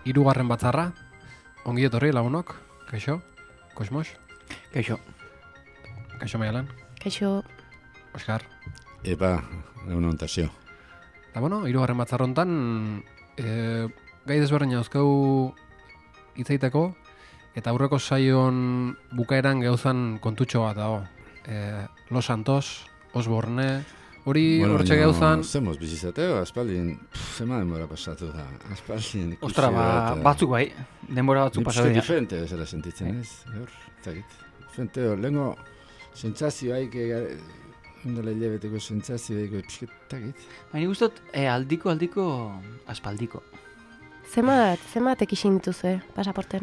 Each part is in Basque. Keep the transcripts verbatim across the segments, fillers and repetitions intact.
hirugarren batzarra. Ongi etorri lagunok. Kaixo. Kosmos. Kaixo. Kaixo Maialan. Kaixo. Oskar. Epa, egun ontazio. Eta bueno, hirugarren batzarra hontan e, gai desberdina dauzkau hitzaiteko eta aurreko saion bukaeran gauzan kontutxo bat dago. E, Los Santos, Osborne, hori Bueno, hortxe baina, gauzan... Zemoz bizizateo, aspaldin, pff, zema denbora pasatu da. Aspaldin ikusi Ostra, ba, bat, batzuk bai, denbora batzuk pasatu Ni dira. diferente bezala sentitzen, ez? Gaur, zakit. Diferente, hor, lehenko sentsazioaik, ondela hilabeteko sentsazioaik, pixketakit. Baina guztot, eh, aldiko, aldiko, aspaldiko. Zemat, zemat ekisin dituzue, pasaporten.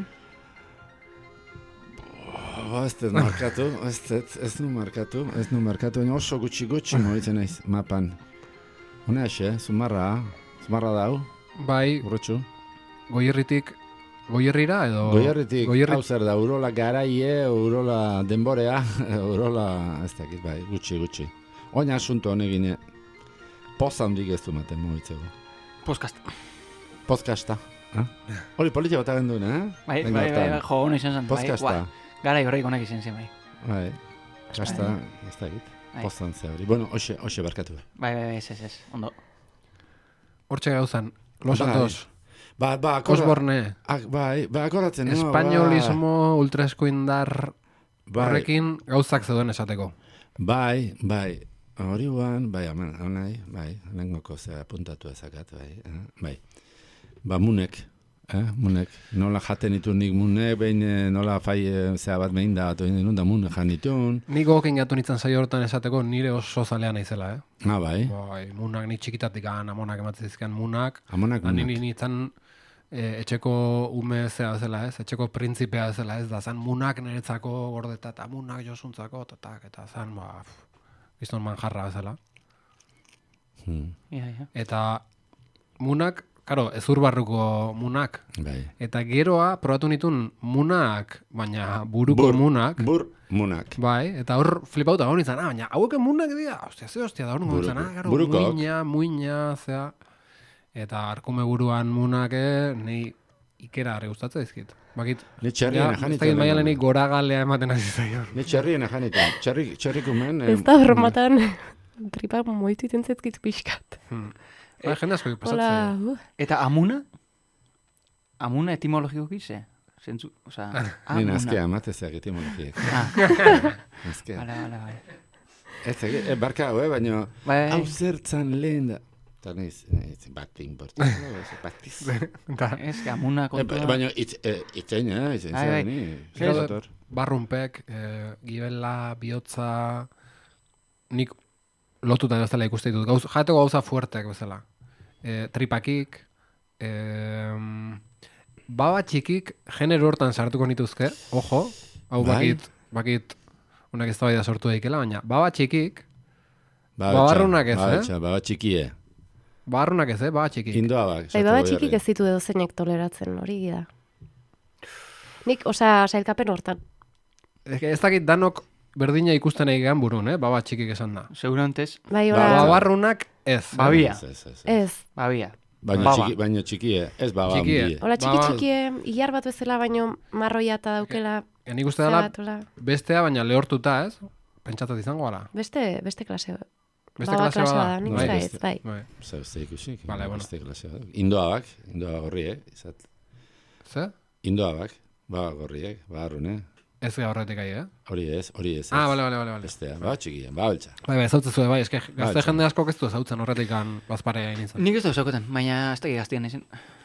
Oh, ez dut markatu, ez dut, ez nu markatu, ez nu markatu, baina oso gutxi gutxi moitzen naiz, mapan. Hone haxe, zumarra, zumarra dau, Bai, urrotxu. Goierritik, Goierrira edo... Goierritik, Goierri- hau zer da, urola garaie, urola denborea, urola, ez dakit, bai, gutxi, gutxi. Oina asunto honegine, poza handik ez du maten moitzeko. Podcast. Podcasta. Eh? Hori politia bota genduen, eh? Bai, Venga, bai, bai, hortan. bai, jo, hona izan zen. Bai, Podcasta. guau, gara horreik honak izan zen, bai. Bai, kasta, ez dakit. Bai. Pozan ze hori. Bueno, hoxe, hoxe barkatu. Bai, bai, bai, ez, ez, ez, ondo. Hortxe gauzan, Los Bai. Santos, Ba, ba, akorda, Osborne, ah, bai, ba, akordatzen, no? espainolismo, ultraeskuindar Ba, horrekin gauzak zeuden esateko. Bai, bai, hori guan, bai, aman, honai, bai, lehengoko zera puntatu ezakat, bai, eh? Bai. Ba, munek, eh, munek, nola jaten itun nik munek, behin eh, nola fai eh, zera bat behin da, atoin dinun da munek jan ditun. Ni gogokin jatu nintzen saio hortan esateko nire oso zalea naizela, eh? Ah, bai, Bai, munak ni txikitatik an, amonak ematzen zizkian munak. amonak Ni munek. nintzen e, etxeko ume zea bezala, ez? Etxeko printzipea bezala, ez? Da zan munak niretzako gordeta eta munak josuntzako, eta, eta zan, ba, pff, bizton manjarra bezala. Hmm, Ja, ja. Eta munak, karo, ezur barruko munak. bai. Eta geroa probatu nitun munak, baina buruko Bur, munak. Bur, munak. Bai, eta hor flipauta gaur nintzen, ah, baina hauek munak dira, ostia, ze ostia, da hor nintzen, Buruko- ah, gero, burukok. muina, muina, zea. Eta arkume buruan munake, nei ikera harri gustatzen dizkit. Bakit, Ni ja, txerrien ez janitzen. dakit maialenik goragalea ematen hasi zaio. Ni txerrien janitzen. Txerri, txerrikumen. Ez da horrematan tripak moitu iten zetzkit pixkat. Hmm. Bai, jende asko Hola, pasatzen. uh, Eta amuna? Amuna etimologikoki ze? Zentzu, oza, Ni nazkea amatezeak etimologiek. Ah, Nazkea. bala, bala, bai. Ez, e, barka hau, eh, baina Bai, hau bai, zertzan lehen da. Eta nahiz, nahiz, bat inportatu, batiz. Eta ez, que amuna E, kontua. baina itz, e, itzein, eh, itzein Bai, bai. zer, ni. Gero, Zator. barrunpek, e, gibela, bihotza, nik lotuta bezala ikuste ditut. Gauz, jateko gauza fuerteak bezala. E, tripakik, e, baba txikik genero hortan sartuko nituzke, ojo, hau Bai. bakit, bakit, unak ez da sortu daikela, baina baba txikik, Ba, Babarrunak ez, eh? eh? Baba txikie. barrunak ez, eh, baba txikik. Indoa bak. bai, baba txikik ez ditu edo zeinek toleratzen, hori da. Nik, osea, sailkapen hortan. Ez ez dakit danok berdina ikusten egin burun, eh, baba txikik esan da. Segurantez, Bai, Ba, hola, Babarrunak ez. Babia. Ez, ez, ez. ez. babia. Baina, Baba. txiki, baina txikie, ez baba Txikie. handie. Hola, txiki Ba, txikie, hilar bat bezala, baino marroia eta daukela, Ja, nik uste dela zebat, hola. bestea, baina lehortuta, ez? Pentsatzen izango gara. Beste, beste klase. Beste Baba klase klase bada. bada, nik Bai, uste beste. ez, bai. Bai. Zer, ez da ikusik. Vale, bueno. Beste klasea da. Indoa bak, indoa gorriek, izat. Ze? Indoa bak, baba gorriek, bagarrune. Ez gara horretik ahi, eh? Hori ez, hori ez. Ah, ez. bale, bale, bale, bale. Bestea, baba txikia, baba beltza. Bai, bai, zautzen zuen, bai, eske gazte Bai, jende asko ez du zautzen horretik bazpare egin izan. Nik ez da usakoten, baina ez da gaztian ezen.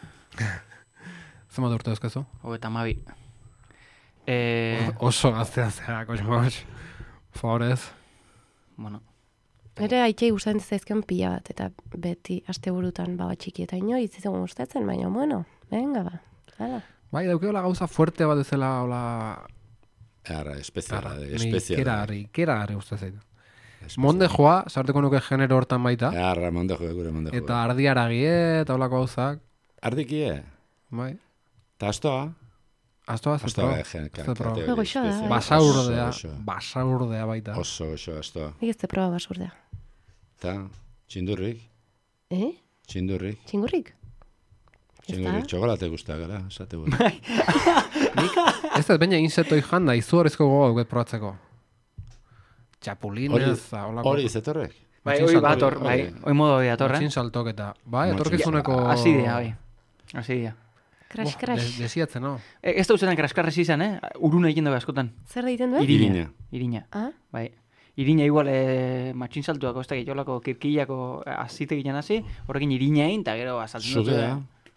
Zema urte euskazu? Hogeta mabi. Eh, Oso gaztea zera, kosmos. Favorez. bueno, Nere aitei gustatzen zaizkion pila bat, eta beti asteburutan baba txiki eta inoiz izango gustatzen, baina, bueno, venga ba. Hala. Bai, daukeola gauza fuerte bat ezela, hola... Arra, espeziala, Arra, ni espeziala. ikeragarri, ikeragarri uste zaitu. Espeziala. Monde joa, sartuko nuke genero hortan baita, Arra, monde joe, gure monde joe. eta ardiaragie, eta holako gauzak, Ardikie, bai. eta astoa. Astoa, Astoa, zaztoa. egen, Ez da proba. Ego goxoa da, bai. Basaurdea, Oso, oso. basaurdea baita. Oso, oso, astoa. Nik ez te proba basurdea. Eta, txindurrik, Eh? txindurrik. Txingurrik? Txingori txokolate guztak gara, esate gure. Ez da, baina insektoi janda, izugarrizko gogo duket probatzeko. Txapulinez, holako. Hori zetorrek? Bai, Matxin hori salto- bator, bai, hori modo hori atorra. Matxin saltok eta, bai, Matxin- etorkizuneko... Asi dira, bai. Asi dira. Crash, Boh, crash. de- Desiatzen, no? E, ez da uzetan kraskarrez izan, eh? Uruna egiten dago askotan. Zer egiten duen? Irina. Irina. Irina. Ah? Bai. Irina igual eh, matxin saltuako, ez da gehiolako kirkillako azite egiten hasi, horrekin irina egin, eta gero azaltzen dut. Sugea.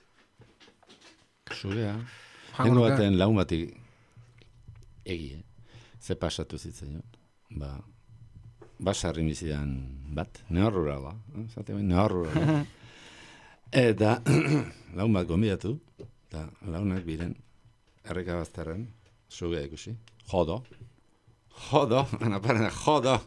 Sugea. Jango Tengo nuke. baten laun batik egie. Ze pasatu zitzen, ba, basarri bizidan bat, neorrurala, eh? Zate bain, neorrurala. Eta laun bat gombidatu, eta launak biren, erreka bazterren, sugea ikusi, jodo, jodo, anaparen, jodo,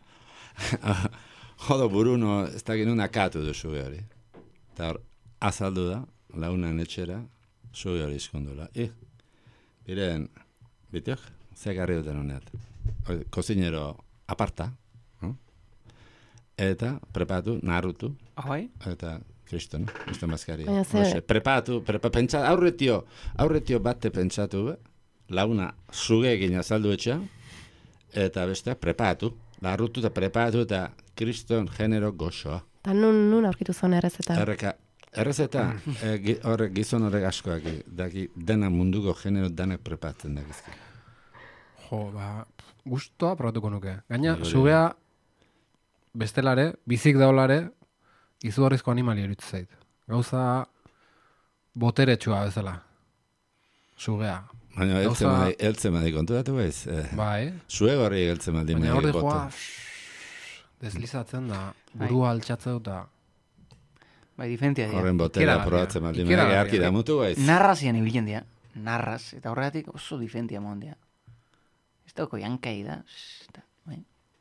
jodo buruno, ez dakit nun akatu du suge hori. Eta hor, azaldu da, launan etxera, suge hori izkondula. I, biren, bitiok, zekarri duten honet. Kozinero aparta, eh? Eta preparatu, narutu, Ah, bai? eta kriston, kriston bazkaria. Baina ze- Hoxe, Prepatu, prepa, pentsa, aurretio, aurretio bate pentsatu, be, launa zugeekin azaldu etxea, eta beste, prepatu, larrutu eta prepatu eta kriston genero goxoa. Eta nun, nun aurkitu zuen errezeta. Erreka, errezeta, e, gi- horrek gizon horrek askoak, daki dena munduko genero danak prepatzen dakizki. Jo, ba, gustoa probatuko nuke. Gaina, Bai, hori. sugea bestelare, bizik daulare, izugarrizko animali eruditzen zait. Gauza boteretsua bezala. Sugea. Baina Gauza- eltzen madi, eltzen madi konturatu baiz, eh, Bai, zuego horri eltzen madi baina madi hor bota. joa deslizatzen da, burua altxatzeu eta... Bai, diferentia dira. Horren botera Ikeragarria. probatzen madi madi, Ikeragarria. arki da mutu baiz. Narrazian ibilen dira. Narraz. Eta horregatik oso diferentia mon dira. Ez dauko jankai da. ss, eta, bai.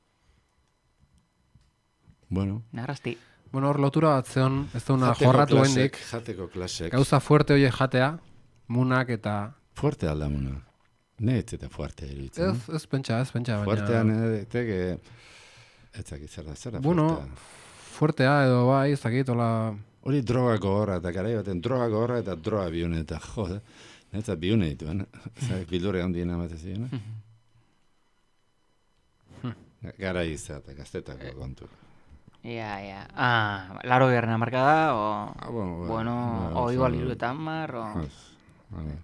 Bueno, Narrazti. Bueno, hor lotura bat zeon, ez da una jateko jorratu klasek, hendik, Jateko klasek. gauza fuerte horiek jatea, munak eta... Fuerte aldamuna. Ne ez eta fuerte iruditzen. Ez, ez pentsa, ez pentsa, baina... Fuertean edeteke... Ez dakit zer da, zer da Bueno, fuertea. fuertea edo bai, ez dakit, hola... Hori drogako horra, eta garai baten drogako horra eta droga biune, eta jode, netzat biune dituen. Zagik bildurre handien amatez ziren. Garai izan, eta gaztetako kontu. Ja, ja. Ah, laro gerren amarkada, o... Ah, bueno, Bueno, bueno, o igual bueno. iru eta hamar, o... Vale.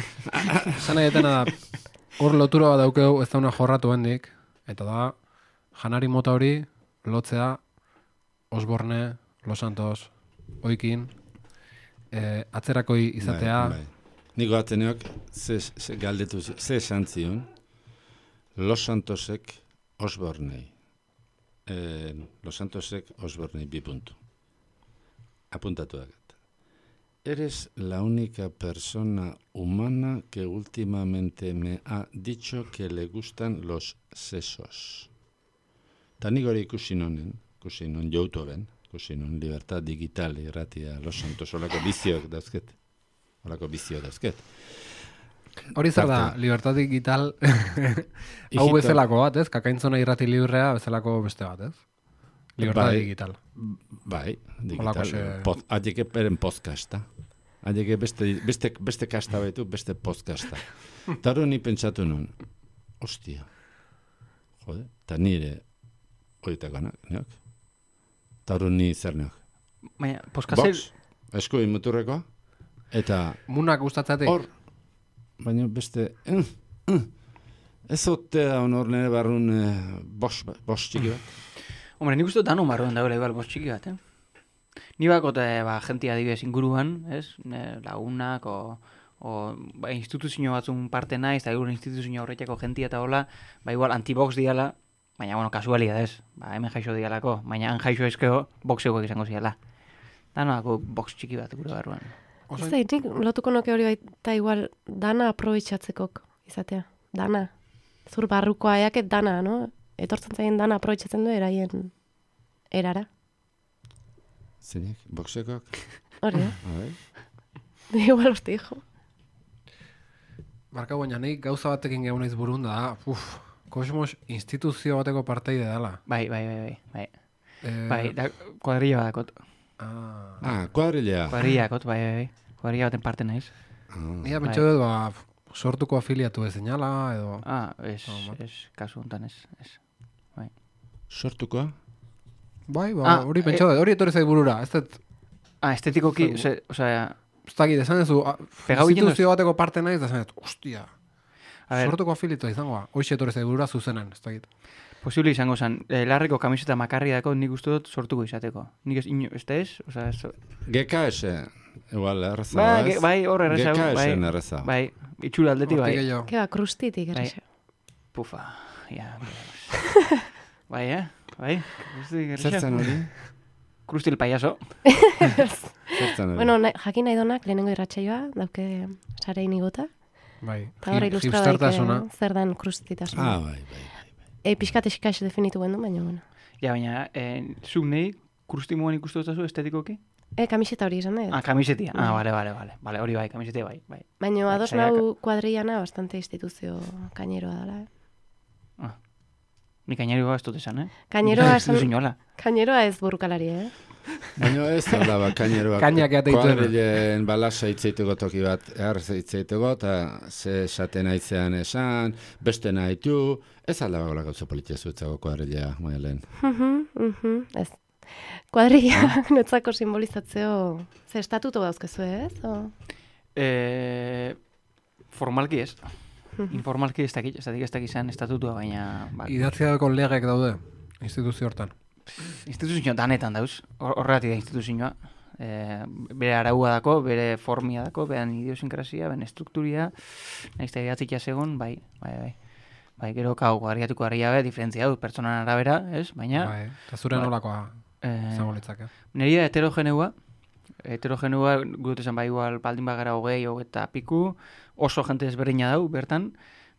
Zan egiten da, hor lotura bat daukeu ez da una jorratu hendik, eta da, janari mota hori, lotzea, Osborne, Los Santos, Oikin, eh, atzerakoi izatea, Bai, bai. Niko atzeneok, ze, ze galdetu, zi- ze esan zion, Los Santosek Osbornei. Eh, Los Santosek Osbornei bi puntu. Apuntatu dakat. Eres la única persona humana que últimamente me ha dicho que le gustan los sesos. Ta nik hori ikusi nonen, ikusi non joutuben, ikusi non Libertad Digital irratia Los Santos olako bizioak dauzket. Olako bizio dauzket. hori zer da, Tarte. Libertad Digital, hau Hijito. bezalako bat, ez? Kakaintzona irrati librea bezalako beste bat, ez? Libertad Bai. Digital. Bai, Holako digital. ze- Pod, adike peren podcasta. Adike beste, beste, beste kasta baitu, beste podcasta. Eta hori ni pentsatu nun, ostia, jode, eta nire horietako anak, neok. Eta hori ni zer neok. Baina, poskazel... Box, eskuin muturrekoa, eta Munak gustatzatik? hor, baina beste, eh, eh, ez ote da honor nire barrun eh, bos, bos txiki bat. Hombre, nik uste dut dano marroen dagoela igual bost txiki bat, eh? Ni bakote, ba, jentia adibidez inguruan, ez? Ne, lagunak, o, o ba, instituzio batzun parte naiz, eta gure instituzio horretako jentia eta hola, ba, igual antibox diala, baina, bueno, kasualidadez, ba, hemen jaixo dialako, baina han jaixo ezkeo, boxekoak izango ziala. Danoako box txiki bat gure barruan. Ez da, nik lotuko noke hori baita igual dana aprobetxatzekok izatea. Dana. Zur barrukoa eaket dana, no? Etortzen zaien dana aprobetxatzen du eraien erara. Zeinek, boxekok? Hori, eh? A ver. Igual uste, hijo. Marka baina nik gauza batekin gehu naiz burun da, uf, Kosmos instituzio bateko parteide dela. Bai, bai, bai, bai, bai. Eh, Bai, da, kuadrilla badakot. ah, Ah, kuadrilea. Kuadrillakot, bai, bai, bai. kuadrilla baten parte naiz. Nia pentsa dut, ba, sortuko afiliatu ezinala, edo... Ah, ez, Oh, ez, kasu honetan ez, ez. Bai. Sortukoa? Bai, ba, Ah, hori pentsa dut, hori etorri zait burura, ez dut, Ah, estetikoki, ose, osea, ez dakit, esan duzu, a- Pegau egiten instituzio bateko parte naiz, da esan dut, ostia, a ber, sortuko afiliatu izangoa, hoxe etorri zait burura zuzenan, ez dakit. posible izango zen, eh, larreko kamiseta makarri dako nik uste dut sortuko izateko. Nik ez, ino, ez da ez? Osea, ez... G K S, igual, erreza, Ba, ez? ge- bai, hor erreza, G K S bai, en erreza. bai, itxura aldetik, bai. Hortik gehiago. Keba, krustitik, Bai. erresa. Pufa, ja, bai, eh? Bai, krustitik erresa. Zertzen hori? Krustil payaso. Zertzen hori? Bueno, nahi, jakin nahi donak, lehenengo irratsaioa, dauke sarein igota. Bai, Eta horre hip- ilustradaik hipstertasuna. zer dan krustitasuna. Ah, bai, bai. E, pixkat eskaz definitu gendu, baina, bueno. Ja, baina, eh, zuk nahi, krustimuan ikustu dutazu estetikoki? E, kamiseta hori izan dut. Ah, kamisetia. Ah, Bai. bale, bale, bale. Bale, hori bai, kamisetia bai, bai. Baina Bai, ados saiaka- nau kuadrillana bastante instituzio kaineroa dela. Eh? Ah. Nik ainerikoa ez dut esan, eh? Kaineroa Ez dut esan, inola. kaineroa ez burrukalari, eh? Baina ez da ba, kaineroak. Kainak eate dituena. Kuadrilen balasa hitzeiteko toki bat, ehar hitzeiteko, eta ze esaten aitzean esan, beste nahitu, ez alda bagola gauza politia zuetzago kuadrilea, moelen. Mhm, mhm, ez. Kuadrilla netzako simbolizatzeo, ze estatuto dauzkezu, ez? O... Eh, formalki ez. Informalki ez dakit, ez dakit ez dakit izan estatutua, baina... Ba, Idatziako legek daude, instituzio hortan. instituzio danetan dauz, hor- horregatik da instituzioa. E, bere araua dako, bere formia dako, bere idiosinkrazia, bere strukturia, nahiz eta idatzikia segon, bai, bai, bai. Bai, gero kau, guarriatuko harria be, diferentzia dut, pertsonan arabera, ez? Baina, Bai, eta zure Bai. nolakoa eh, izango litzake. Neria heterogeneua, heterogeneua gut esan bai igual baldin bagara hogei, hogeita piku, oso jente ezberdina dau, bertan,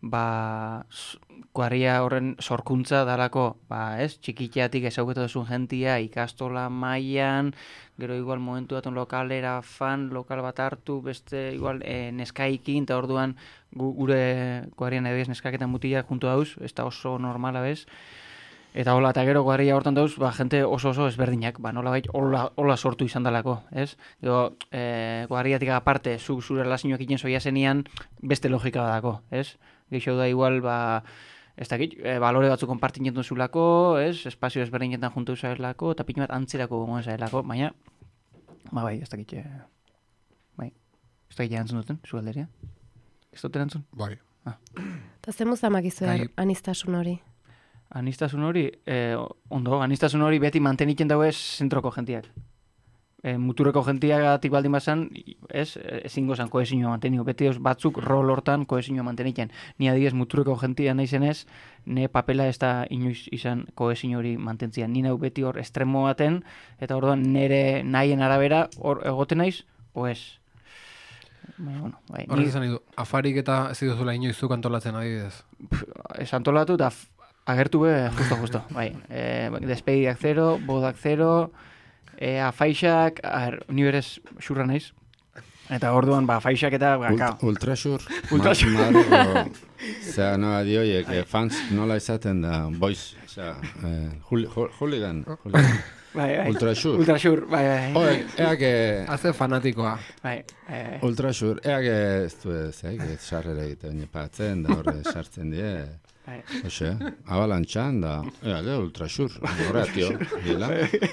ba, s- kuadrilla horren sorkuntza dalako, ba, ez, txikiteatik ezauketu duzun jentia, ikastola mailan, gero igual momentu daton lokalera fan, lokal bat hartu, beste igual e, neskaikin, eta orduan gu, gure kuadrian edo neskaketan mutilak junto dauz, ez da oso normala bez, eta hola, eta gero kuadrilla hortan dauz, ba, jente oso oso ezberdinak, ba, nola hola, hola sortu izan dalako, ez? Gero, e, kuadrillatik aparte, zuk zure relazioak iten zoia zenian, beste logika badako, ez? Geixo da igual, ba, ez dakit, e, balore batzu konpartin jentun zulako, ez? Espazio ezberdinetan juntu zaelako, eta pinu bat antzerako gongo zaelako, baina, ba, bai, ez dakit, e, bai, ez dakit erantzun duten, zu alderia? Ez dut erantzun? Bai. Eta ze muzamak izu Gai- anistasun hori. Anistasun hori, eh, ondo, anistasun hori beti mantenitzen dago ez zentroko jentiak. E, muturreko jentiagatik baldin bazan, ez, ezingo zan kohesioa manteniko. Beti os batzuk rol hortan kohesioa mantenitzen. Ni adibidez muturreko jentia naizenez, ne papela ez da inoiz izan kohesio hori mantentzia. Ni nau beti hor estremo baten, eta orduan nere nahien arabera hor egoten naiz, o ez. Baina, bueno, bai, Horrek ni- izan ditu, afarik eta ez dituzula inoizuk antolatzen adibidez. ez antolatu eta f- agertu be justo justo, bai. E, despedidak zero, bodak zero, e, afaixak, ar, ni berez xurra naiz. Eta orduan, ba, afaixak eta, ba, Ult, kao. ultrasur. Ultrasur. Ma- Madrego, zera nola dioiek, eh, fans nola izaten da, boys, zera, eh, juli, ju- hooligan, hooligan. Bai, bai. Ultrasur. Ultrasur, bai, bai. Oe, eak, eh, Haze fanatikoa. Bai, bai, bai. ultrasur, eak eh, ez du ez, ez sarrera egiten patzen, da horre sartzen die, Bai. Oxe, abalantxan da, eak, eh, ultrasur, horretio, dila.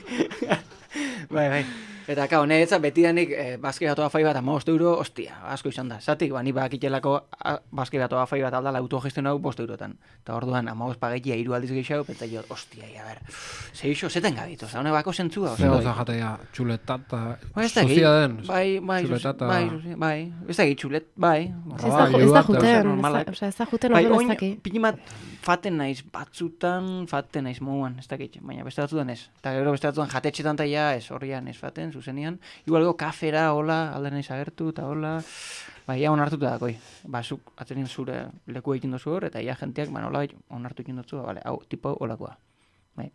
Bai, bai. Eta, kao, niretzat betidanik eh, baske batoa fai bat amabost euro, ostia, asko izan da. Zatik, ba, ni bakitelako a- baske batoa fai bat aldala autogestion hau bost eurotan. Eta orduan, amabost pagetia hiru aldiz gehiago, pentsa jo, ostia, ia ber, zeixo, zeten gabit, oza, honek bako zentzua, Zer oza, gauza jatea txuletata, Ba, ez da sozia den. bai, bai, txuletata- bai, sozi- bai, ez da txulet, bai. Ez da, Bai, ez da bat, juten, ez da- normalak. osea, ez da juten Bai, orduan ez oin, daki. pini bat faten naiz, batzutan faten naiz moduan, ez dakit, baina beste batzutan ez. Eta gero beste batzutan jatetxetan ta ja ez, horrian ez faten, zuzenian. Igual go kafera, hola, alde naiz agertu, eta hola, bai, ja onartuta dakoi. Ba, zuk atzenien zure leku egiten dozu hor, eta ja jenteak, ba, nola onartu egiten dozu, ba, bale, hau, tipo hau holakoa. Bai,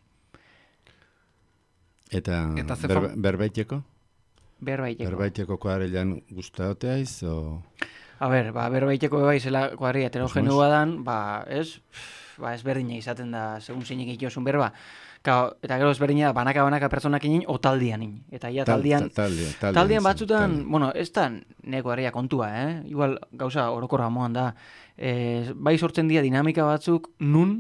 Eta, Eta ze berbe, fam- berbaiteko? berbaiteko. Berbaiteko kuadrilan guztaoteaiz, o... A ber, ba, berbaiteko bai zela kuadria heterogenua dan, ba, ez, ba, ezberdina izaten da, segun zeinek egitiosun berba. Kao, eta gero ezberdina da, banaka-banaka pertsonak inin, o taldian inin. Eta ja, Tal- taldian, ta- taldian, taldian, taldian zen, batzutan, taldian. bueno, ez da neko herria kontua, eh? Igual gauza orokorra moan da. Eh, bai sortzen dira dinamika batzuk, nun,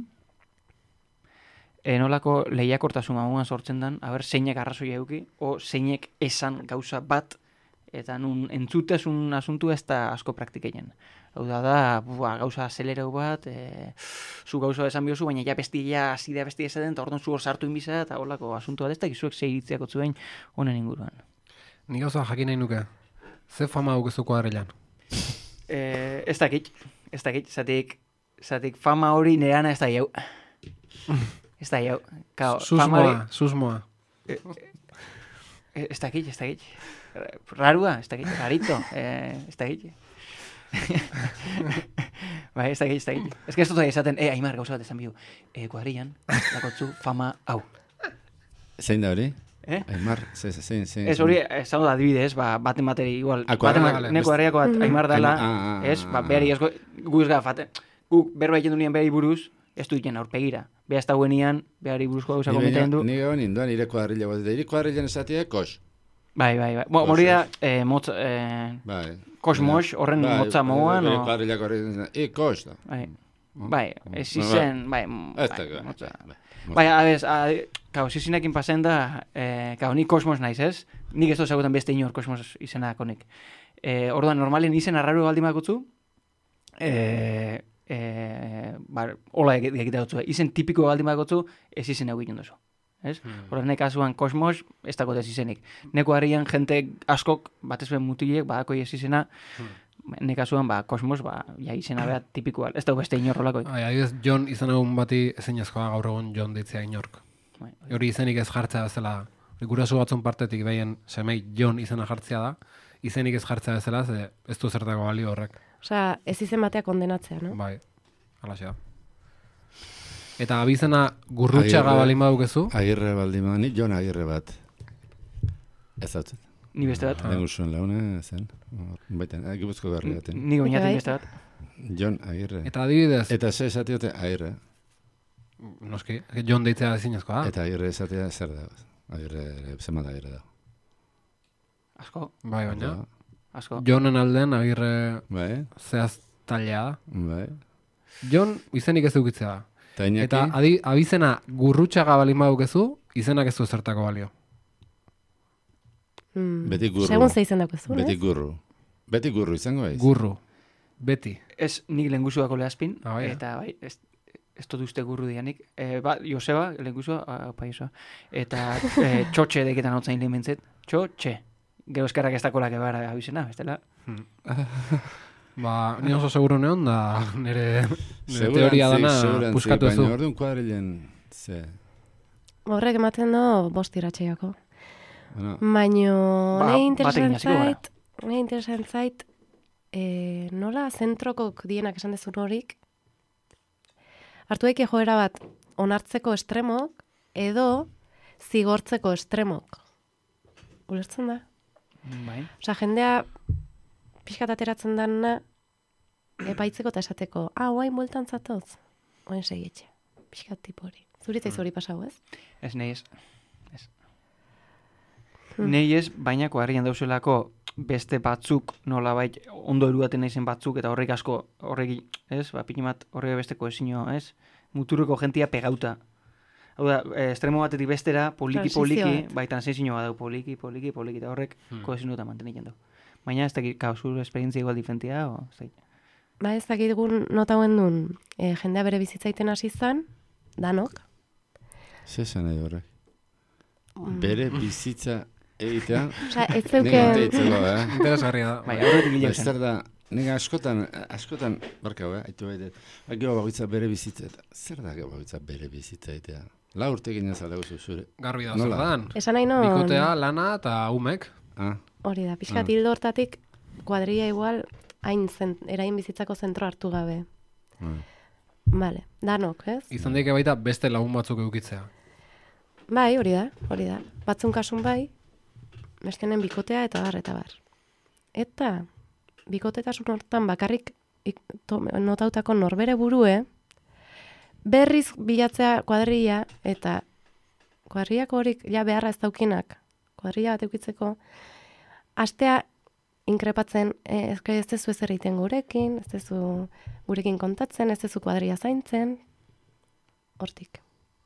eh, nolako lehiakortasun mamuan sortzen dan, haber, zeinek arrazoia eduki, o zeinek esan gauza bat, eta nun entzutesun asuntu ez da asko praktikeien. Hau da da, bua, gauza azelerau bat, e, zu gauza esan biozu, baina ja bestia, zidea bestia esaten, eta orduan zu hor sartu inbiza, eta holako asuntu bat ez da, gizuek zeiritziako zuen honen inguruan. Ni gauza jakin nahi nuke. Ze fama dukezu kuadrilan? E, ez dakit, ez dakit, zatik, zatik fama hori nerana ez da jau. Ez da jau. Kao, fama hori, Susmoa, susmoa. e, ez dakit, ez dakit. Rarua, ez dakit, rarito, e, ez dakit. Bai, ez dakit, ez dakit. Ez que ez dut esaten, eh, Aimar, gauza bat esan bihu. Eh, kuadrillan, lakotzu fama hau. Zein da hori? Eh? Aimar, zein, zein, zein. Ez hori, esan da adibidez, ba, baten bateri igual, Ah, baten kuadrilla, bat, vale, neko herriako bat, Mm. Aimar dela, Ah, ah, ah, ez, ba, ah, behari, ah. ez gu ez gara, fate, guk berba egiten duen behari buruz, ez du diken aurpegira. Beha ez da guenian, behari buruzko gauza komentatzen du. Ni gero ninduan nire kuadrilla bat, eta nire kuadrillan esatia, kos. Bai, bai, bai. Bo, hori da, eh, motz, eh, Bai. kosmos, horren motza moan, Nire o... kuadrillako horrekin, e, kos da. Bai, bai, ez Bai. izen, bai, Ez bai, da, motza. bai. Bai, abez, kau, zizinekin pasen da, eh, kau, ni kosmos naiz, ez? Nik ez dut zagutan beste inor kosmos izenakonik. Eh, orduan, normalen izen arraru baldin bakutzu, eh, eh, bar, hola egite dutzu. Izen tipiko baldin bakutzu, ez izen egiten duzu. Ez? Horren nek kasuan kosmos, ez dago ez izenik. Neko harrian jente askok, batez ben mutilek, badako ez izena, nek kasuan, ba, kosmos, ba, ja izena beha tipikoa. Ez dago beste inorrolako. Ai, adibidez, Jon izan egun bati ezinezkoa gaur egun Jon deitzea inork. Bai, Hori izenik ez jartzea bezala, guraso batzun partetik behien semei Jon izena jartzea da, izenik ez jartzea bezala, ze ez du zertako balio horrek. Osea, ez izen batea kondenatzea, no? Bai, alaxe da. Eta abizena gurrutxaga Agirre- balin badukezu, Agirre baldin bada, ni Jon Agirre bat. Ez dut. Ni beste bat. Lehen zuen laune, zen. Baita, gipuzko garri baten. Ni goñatik Bai. beste bat. Jon Agirre. eta adibidez, Eta ze esatiote Agirre. noski, Jon deitzea ezinezkoa da. Eta Agirre esatea zer da. Agirre, zemat Agirre da. Asko, Bai, baina. asko. Jonen alden agirre Bai, zehaztailea da. bai. Jon izenik ez dukitzea da. Eta Iñaki, Eta adi, abizena gurrutxaga balin badukezu, izenak ez du zertako balio. Mm. Beti gurru. Segun ze izen dakuzu, beti ez? gurru. Beti gurru izango baiz. Gurru. Beti. Ez nik lenguzuako lehazpin, Ah, bai, eta bai, ez, ez dut uste gurru dianik. E, ba, Joseba, lenguzua, opa Joseba. Eta e, txotxe deketan hotzain lehen bentzet. Txotxe. Gero eskarrak ez dakolak ebara abizena, bestela. Ba, ni oso seguro neon da nire, nire Segurantzi, teoria dana segurantzi, puskatu ez baina du. orduan kuadrilen, ze, Horrek ematen du bost iratxeiako. bueno, Baino, Ba, nahi batekin interesan hasiko gara. zait, nahi interesan zait, e, nola zentrokok dienak esan dezun horik, hartu daike joera bat onartzeko estremok, edo zigortzeko estremok. Ulertzen da? Bai. Osa, jendea pixkat ateratzen dana epaitzeko eta esateko, ah, oain bueltan zatoz? Oain segietxe. Pixkat tipo hori. Zuritza hori pasau, ez? Ez nahi ez. Ez. Hmm. Nahi ez, baina kuadrian dauzelako beste batzuk nolabait ondo erudaten naizen batzuk eta horrek asko horrek, ez? Ba, pinimat horrek besteko ezino, ez? Muturreko jentia pegauta. Hau da, eh, estremo batetik bestera, poliki, Transizio poliki, bat. bai, transizio bat dau, poliki, poliki, poliki, eta horrek hmm. kohesinu eta mantenitzen dau. Baina ez dakit, kau, zur esperientzia igual diferentia, o, ez dakit. Ba ez dakit gun nota hauen duen, e, jendea bere bizitzaiten hasi zan, danok. ze esan nahi horrek. Mm. Bere bizitza egitea, Osa, ez nire zeuken, deitzeko, eh? Interesgarria da. Bai, aurretik Ba, hilak zen. zer da, nik askotan, askotan, barka, eh? Aitu baita, gero bagoitza bere bizitza, eta zer da gero bagoitza bere bizitza egitea? La urtekin ez alaguzu zure. Garbi da, Nola? zer dan. esan nahi non, Bikotea, lana eta umek. Ah, hori da, pixkat Ah. hildo hortatik, kuadrilla igual, hain zen, erain bizitzako zentro hartu gabe. ah. Vale, danok, ez? Izan daike baita beste lagun batzuk edukitzea. Bai, hori da, hori da. Batzun kasun bai, bestenen bikotea eta bar, eta bar. Eta, bikotetasun hortan bakarrik ik- to- notautako norbere burue, berriz bilatzea kuadrilla, eta kuadrillako horik ja beharra ez daukinak, kuadrilla bat eukitzeko, astea inkrepatzen, eh, ez, ez dezu ezer egiten gurekin, ez dezu gurekin kontatzen, ez dezu kuadrilla zaintzen, hortik.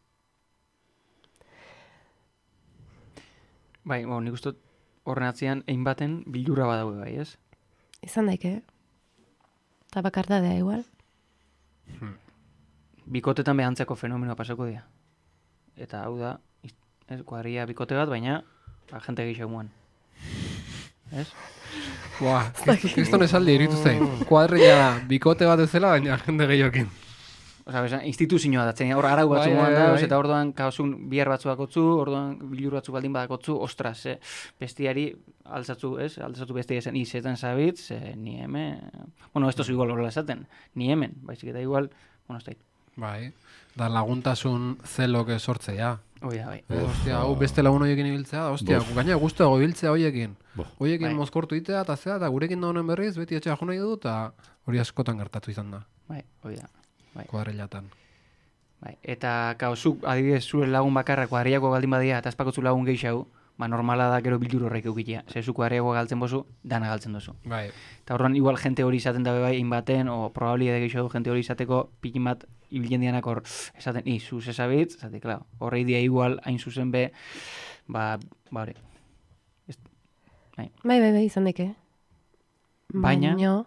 Bai, bo, nik uste horren atzean egin baten bildura badaue bai, ez? Izan daike, eta bakardadea igual. Bikotetan behantzeko fenomenoa pasako dira. Eta hau da, ez, kuadrilla bikote bat, baina agente gehiago muan. Ez? Buah, kriston esaldi iritu zai. Kuadrilla bikote bat ezela, baina jende gehiokin. Osa, besan, instituzioa datzen, hor arau batzu Bai, moan bai, dauz, bai. eta orduan kaosun bihar batzu bakotzu, orduan bilur batzu baldin badakotzu, ostras, eh, bestiari altzatzu, ez? Altzatzu bestia esan, izetan zabitz, eh, ni hemen, bueno, esto igual horrela esaten, ni hemen, baizik eta igual, bueno, ez da, Bai, da laguntasun zelok sortzea. oia, bai. Eh, Ostia, hau beste lagun hoiekin ibiltzea, da, ostia, Bof. gaina guztiago ibiltzea hoiekin. Bof. Hoiekin Bai. mozkortu itea, eta zea, eta gurekin da honen berriz, beti etxea jo nahi du, eta hori askotan gertatu izan da, Bai, oia. Bai. kuadrillatan. Bai. Eta, kao, zuk, adibidez, zure lagun bakarra kuadrillako baldin badia, eta espakotzu lagun gehiago, ba, normala da gero bildur horrek eukitea. Zer zu kuadrillako galtzen bozu, dana galtzen dozu. Bai, Eta horren, igual jente hori izaten dabe bai, inbaten, o probabilidade gehiago jente hori izateko, pikin bat ibilien dianak hor, esaten, i, zuz esabitz, zati, klaro, horrei dia igual, hain zuzen be, ba, ba hori. Bai, bai, bai, izan daike. Baina- Baino,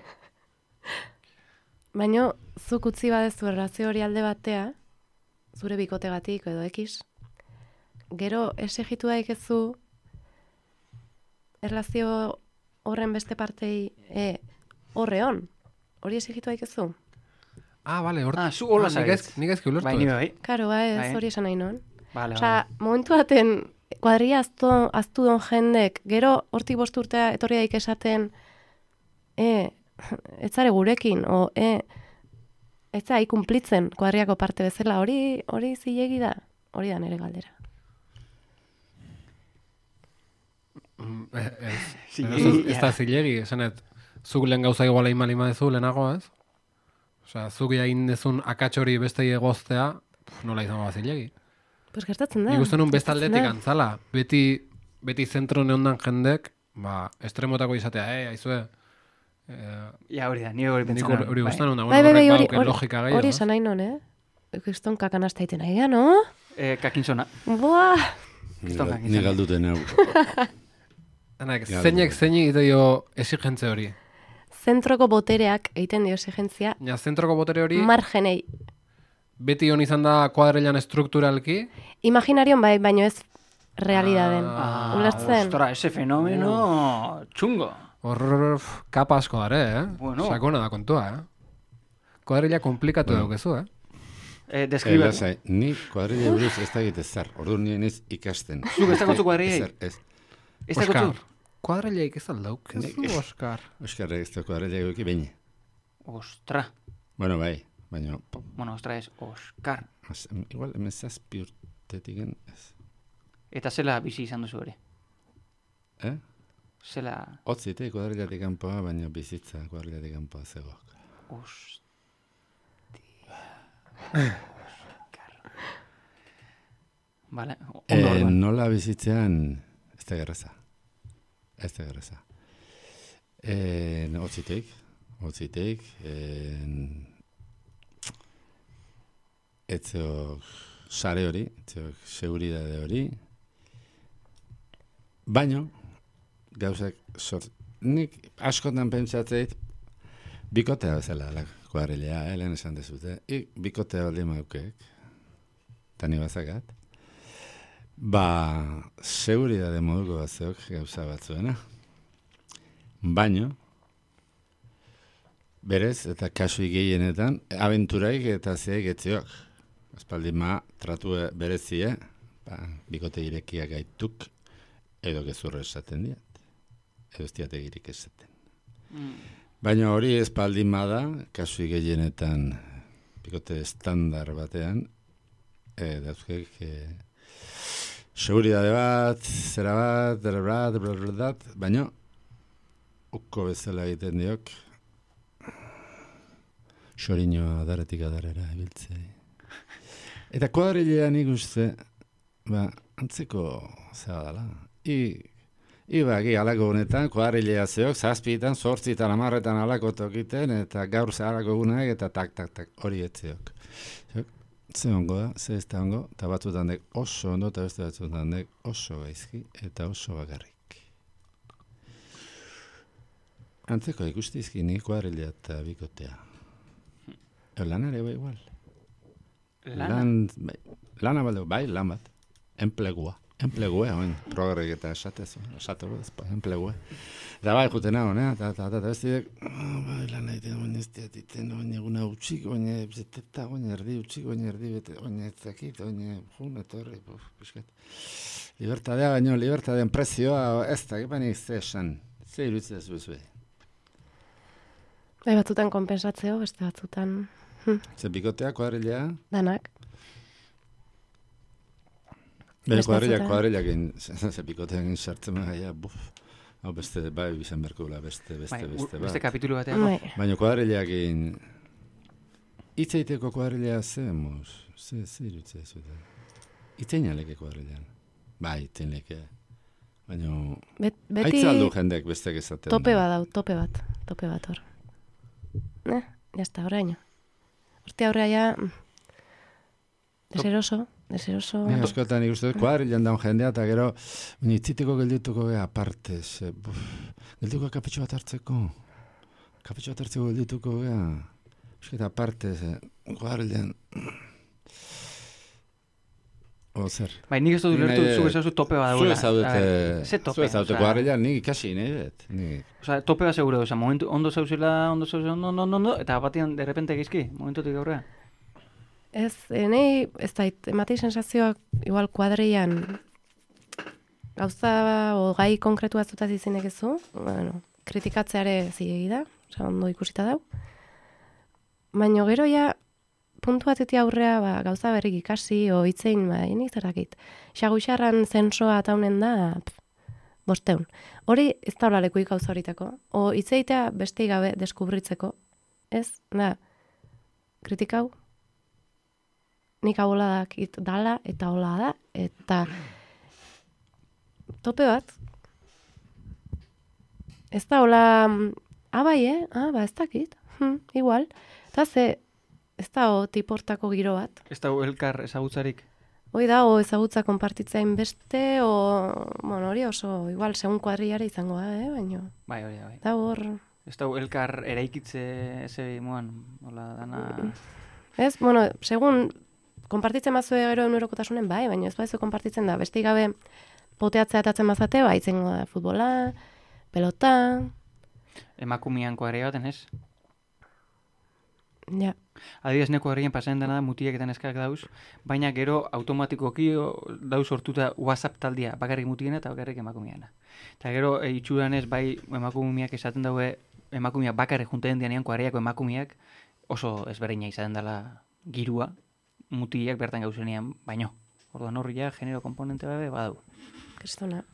baino, zuk utzi badezu erlazio hori alde batea, zure bikotegatik edo ekiz, gero esegitu daikezu erlazio horren beste partei e, horre hon. Hori esegitu daikezu. ah, bale, hor... Ah, zu hola nik ez, zabitz. nik ezki ulertu. Bai, ez. nire bai. Karo, ba ez, Bai. hori esan nahi non. Vale, Osea, momentu baten kuadrilla aztu, aztu don jendek, gero hortik bost urtea etorri daik esaten, e, etzare gurekin, o, e, ez da, ikumplitzen kuadriako parte bezala, hori hori zilegi da, hori da nire galdera. Mm, eh, Ez, Zilegi, ez, ez da ja. zilegi, esanet, zuk lehen gauza igual egin malima dezu lehenago, ez? Osea, zuk egin dezun akats hori beste egoztea, pf, nola izango da zilegi. Pues gertatzen da. Nik uste nun beste gertatzen aldetik da. antzala. Beti, beti zentro neondan jendek, ba, estremotako izatea, eh, aizue. Eh, Ja, hori da, nire hori nik pentsan. hori hori guztan nun da, Bai, bai, bai, horrek hori, badauken hori, logika gehiago. hori ez? esan nahi non, eh? Kriston kakanasta iten nahi, no? Eh, kakintzona. Buah! Kriston Ni galduten hau. Denak, Ja, zeinek bai. zeini egite dio exigentze hori. Zentroko botereak egiten dio exigentzia Ja, zentroko botere hori, margenei. beti hon izan da kuadrilan estrukturalki, Imaginarion bai, baino ez realidaden. Ah, Ulertzen? ostra, ese fenomeno txungo. hor pf, kapa asko dare, eh? Bueno. Sakona da kontua, eh? Kuadrila komplikatu Bueno. daukezu, eh? Eh, Eh, deskribe. lasai, ni kuadrilla buruz ez da egite zer. Orduan nien ez ikasten. Zuk ez dakotzu kuadrillei? Ezer, ez. Ez Oskar, dakotzu? kuadrilaik ez aldauk, ez Nik- Oskar. Euskarra ez da kuadrilla eguki behin. Ostra. Bueno, bai, baina, Bueno, ostra ez, Oskar. az- igual emezazpi urtetik ez. Eta zela bizi izan duzu ere. Eh? Zela, Hotzite kuadrillatik kanpoa, baina bizitza kuadrillatik kanpoa zegoak. ostia. Oskar. Vale, ondo Eh, orduan. nola bizitzean, ez da gerraza. Ez da gerraza. Eh, hotzitek, hotzitek, eh, etzeok sare hori, etzeok seguridade hori, baino, gauzak sort, nik askotan pentsatzeit, bikotea bezala, la kuadrilea, eh, lehen esan dezute, ik bikotea baldin maukek, tani bazakat, ba, seguridade moduko batzeok gauza batzuena. Baino, berez, eta kasu gehienetan, abenturaik eta zeek etziok. Espaldin ma, tratu berezie, ba, bikote irekiak gaituk, edo gezurra esaten diat. Edo ez diat egirik esaten. Mm. Baina hori espaldin ma da, kasu gehienetan, bikote estandar batean, e, dauzkek, e, seguridade bat, zera bat, dara bat, dara bat, dara bat, baina, ukko bezala egiten diok, Xoriñoa adaretik adarera ibiltzei. Eta kuadrilea nik uste, ba, antzeko zera dela. I, i bagi alako honetan, kuadrilea zeok, zazpitan, zortzitan, amarretan alako tokiten, eta gaur zeharako gunak, eta tak, tak, tak, hori etzeok. Ze ongo da, ze ez da ongo, eta batzutan dek oso ondo, eta beste batzutan dek oso gaizki, eta oso bakarrik. Antzeko ikustizki nik kuadrilea eta bikotea. E, lanare bai igual. Lana? Lan, bai, lana balde, bai, lan bat. Enplegua. Enplegua, oin, progrek eta esatezu, esateko, ezpa, enplegua. Eta bai, juten hau, ne? Eta, eta, eta, beste dek, oh, bai, lan egiten, oin ez diatiten, oin eguna utxik, oin zeteta, oin erdi utxik, oin erdi bete, oin etzakit, oin jun, etorri, puf, piskat. Libertadea baino, libertadean prezioa, ez da, gipanik ze esan, ze irutzea zuzue. Bai, batzutan konpensatzeo, beste batzutan hm, Ze bikotea, kuadrilea, danak. bere Beste kuadrilea, batzutan. kuadrilea egin, ze bikotean sartzen maia, buf. Hau beste, bai, bizan berkula, beste, beste, Bai, beste, beste bat. kapitulu batean. Bai. Baina kuadrileak egin, itzeiteko kuadrilea ze, mos, ze, ze irutzea zuten. Itzein aleke kuadrilean. Bai, itzein leke. Baina, Bet, beti aitza aldu jendek bestek esaten. tope bat dau, tope bat, tope bat hor. Eh, jazta, oraino. Horti aurrea ja, mm, deseroso, deseroso. Ni askotan ikusten dut kuadrilean daun jendea, eta gero, baina itziteko geldituko gea aparte, ze, buf, geldituko kapetxo bat hartzeko. Kapetxo bat hartzeko geldituko gea. Eusketa aparte, ze, kuadrilean, o zer. Bai, nik ez dut Ni ulertu, nahi zu dut- ezazu tope bat Zu dagoela. ezaudete, Ze tope? zu ezaudete osea, kuadrilean, nik ikasi nahi dut. Nik. osea, tope bat seguro, osea, momentu ondo zauzela, ondo zauzela, ondo, ondo, ondo, ondo, eta batean de repente geizki, momentutik aurrera. Ez, enei, ez da, ematei sensazioak igual kuadrian gauza o gai konkretu batzutaz izinek ezu, bueno, kritikatzeare zilegi da, osea, ondo ikusita dau. Baina gero ja, puntu batetik aurrea ba, gauza berrik ikasi, o hitzein, ba, nik zer dakit. Xaguxarran zensoa ataunen da, pf, bosteun. Hori ez da lekuik gauza horitako. O hitzeitea beste gabe deskubritzeko. Ez, da, kritikau, nik hau hola dakit dala, eta hola da, eta tope bat, ez da hola, mm, ah, bai, eh? Ah, ba, ez dakit, hm, igual. Eta ze, ez da o tiportako giro bat. Ez da elkar ezagutzarik. Hoi da, o ezagutza konpartitzain beste, o, bueno, hori oso, igual, segun kuadriare izango da, eh? Baina, Bai, hori da, bai. da hor, Ez da elkar eraikitze eze moan, hola dana... ez, bueno, segun, konpartitzen bazue gero enuerokotasunen, bai, baina ez baizu konpartitzen da, beste gabe poteatzea atatzen bazate, bai, izango da futbola, pelota, Emakumean kuadria baten, ez? ja. Adibidez, neko herrien pasatzen dena da mutiek eta neskak dauz, baina gero automatikoki o, dauz sortuta WhatsApp taldia, bakarrik mutiena eta bakarrik emakumeana. Eta gero e, itxuran ez bai emakumeak esaten daue, emakumeak bakarrik junten dianean kuadriako emakumeak oso ezberdina izaten dela girua, mutiak bertan gauzenean, baino. Orduan horri ja, genero komponente babe badau. Kristona.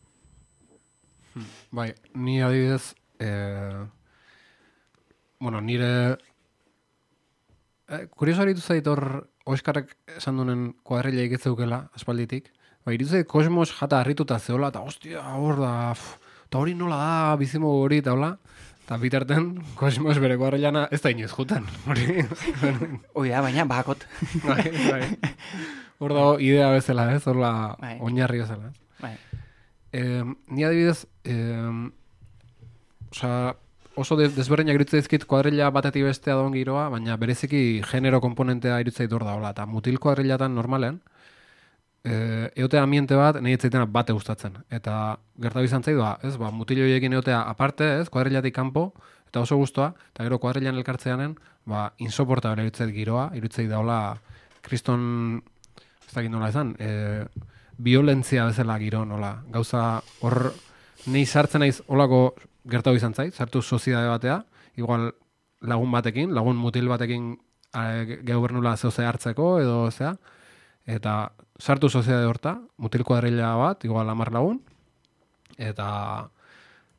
Bai, ni adibidez, eh, bueno, nire... Eh, kurioso haritu zait hor, Oskarek esan dunen kuadrilla ikezeukela, aspalditik. Ba, iritu zait kosmos jata harrituta zeola, eta ostia, hor da, pff, eta hori nola da, bizimo hori, eta hola. Eta bitarten, kosmos bere kuadrillana ez da inoiz jutan. Hori, Hoi da, baina bakot. bai, bai. Hor dago idea bezala, ez? Horla Bai. oinarri bezala. Bai. Eh, ni adibidez, eh, osea, oso de, desberdinak irutzen dizkit kuadrilla batetik bestea dagoen giroa, baina bereziki genero komponentea irutzait hor dagoela. Eta mutil kuadrillatan normalen, eh, eotea ambiente bat, nahi etzaitena bate gustatzen. Eta gertatu izan zait, ba, ez, ba, mutil horiekin eotea aparte, ez, kuadrillatik kanpo, eta oso gustoa, eta gero kuadrillan elkartzeanen, ba, insoportable irutzait giroa, irutzait daola, kriston, ez dakit nola esan, eh, violentzia bezala giro, nola, gauza hor, nahi sartzen naiz olako gertatu izan zait, sartu soziedade batea, igual lagun batekin, lagun mutil batekin e, gobernula zehose hartzeko edo zea, eta sartu soziedade horta, mutil kuadrilla bat, igual hamar lagun, eta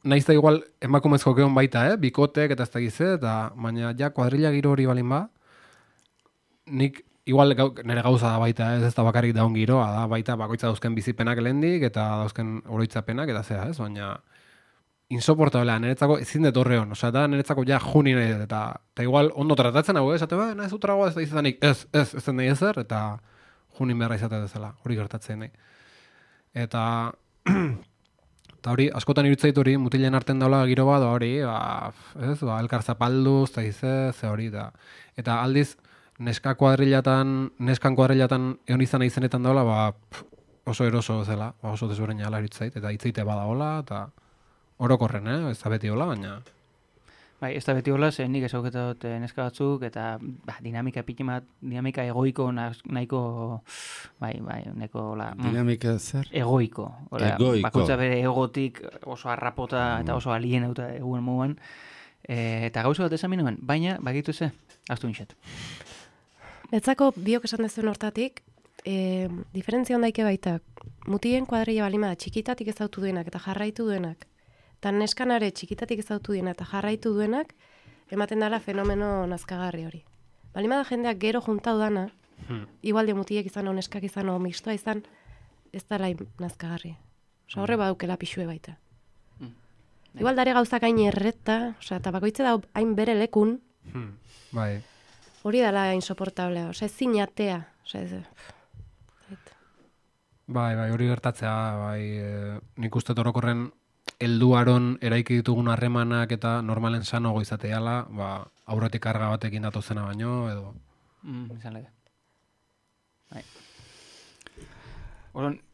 naiz da igual emakumezko geon baita, eh? Bikotek eta ez da gize, eta baina ja kuadrilla giro hori balin ba, nik igual gau, nire gauza da baita, ez ez da bakarrik daun giroa, da baita bakoitza dauzken bizipenak lehendik, eta dauzken oroitzapenak, eta zea, ez? Baina insoportablea, niretzako ezin dut horreon, osea, da niretzako ja juni nahi dut, eta, eta igual ondo tratatzen hau, esate ba, nahi zutragoa ez da izanik, ez, ez, ez den nahi ezer, eta junin beharra izate dezala, hori gertatzen nahi. Eta, eta hori, askotan irutzait hori, mutilen arten daula giro bat, hori, ba, ez, ba, elkar zapalduz, eta ize, ze hori, da. Eta aldiz, neska kuadrilatan, neskan kuadrilatan egon izan izenetan daula, ba, pff, oso eroso zela, ba, oso desberdina ala irutzait, eta itzeite bada hola, eta orokorren, eh? Ez da beti hola, baina... Bai, ez da beti hola, zen nik ezauketa dut neska batzuk, eta bah, dinamika pitimat, dinamika egoiko nahiko, bai, bai, nahiko, hola... Dinamika zer? Egoiko. Hola, Egoiko. Bakoitza bere egotik oso harrapota eta oso alien euta egun moduan. E, eta gauza bat esan minuen, baina, bagitu ze, aztu nixet. Etzako biok esan dezuen hortatik, e, diferentzia ondaike baita, mutien kuadrilla balima da, txikitatik ezautu duenak eta jarraitu duenak, eta neskanare txikitatik ezautu duenak eta jarraitu duenak, ematen dela fenomeno nazkagarri hori. Balima da jendeak gero juntau dana, hmm. igual de mutiek izan, o neskak izan, o mixtoa izan, ez da lai nazkagarri. Osa horre badukela pixue baita. Hmm. Igual dare gauzak hain erreta, osea, eta bakoitze da hain bere lekun, Hmm. Bai. hori dela insoportablea, osea, ez zinatea, osea, ez... Bai, bai, hori gertatzea, bai, e, nik uste orokorren helduaron eraiki ditugun harremanak eta normalen sanogo izateala, ba, aurretik karga batekin datozena baino, edo... Mm, izan lege. Bai. Horon,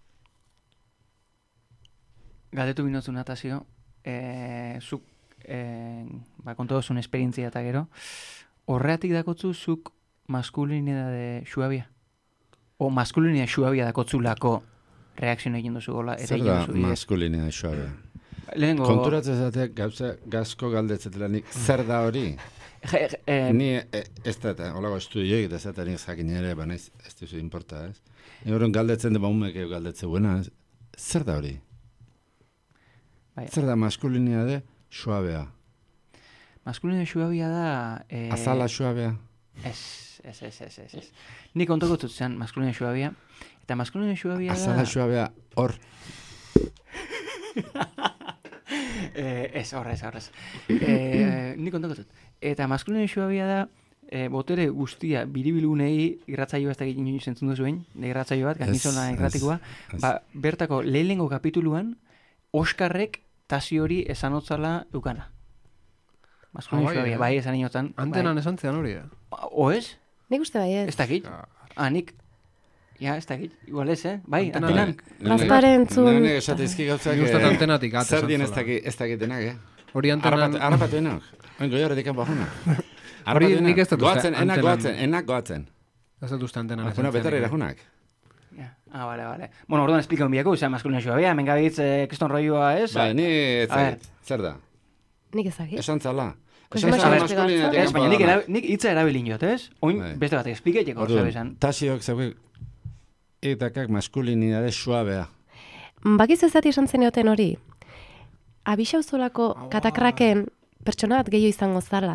galdetu binotzu natazio, e, zuk, e, ba, kontu dozun esperientzia eta gero, horreatik dakotzu zuk maskulinidade xuabia? O maskulinidade xuabia dakotzulako reakzio egin duzu gola? Zer da maskulinidade xuabia? Lehenengo... Konturatzen zateak gauza gazko galdetzetela nik, zer da hori? Je, eh, Ni e, ez da, holago estudioik, eta zata nik jakin ere, baina ez, ez duzu importa, ez? Ni horren galdetzen da baumek galdetze buena, ez? Zer da hori? Bai. Zer da maskulinidade xuabea? Maskulinidade xuabia da... Eh, Azala xuabea? Ez, ez, ez, ez, ez, ez. Nik kontoko zen maskulinidade xuabia, eta maskulinidade xuabia da... Azala xuabea hor... eh, ez, horrez, horrez. Eh, nik kontoko dut. Eta maskulinidade xuabia da, eh, botere guztia biribilgunei irratzaio ez da egin zentzun duzuen, irratzaio bat, gainizona irratikoa, ba, bertako lehenengo kapituluan, Oskarrek tasi hori esanotzala eukana. Maskulinidade Ah, bai, xuabia, eh? bai, esan inotan. Antenan bai. esan zean hori, eh? O ez? Nik uste bai ez. Ez dakit? Ah, nik... Ja, ez dakit, igual ez, eh? Bai, Antena- antenan. Gaztaren zun... Nene esatezki gauzak... Nik uste antenatik at Zer esan dien ez zuela. dakit, ez dakitenak, eh? Hori antenan... Arrapatu enok. Oin goi horretik bajuna. Hori nik ez dut uste Goatzen, enak antenan- goatzen, enak goatzen. Ez dut uste antenan Akuna betarri rajunak. Ja. Ah, vale, vale. Bueno, orduan explika un biako, sea maskulina xuabia, hemen gabitz, eh, kriston roioa, ez? Bai, ni ez A dakit. Zer da? Nik ezagit. Esan zala. Pues Esan me zala sabes maskulinatik Ez, baina nik, era, nik hitza erabilin jot, ez? Oin, Bai. beste batek espliketeko, Orduan, zabezan. tasiok zauke etakak maskulinidade suabea. Bakiz ezati esan zenioten hori, abixauzolako katakraken pertsona bat gehiago izango zala,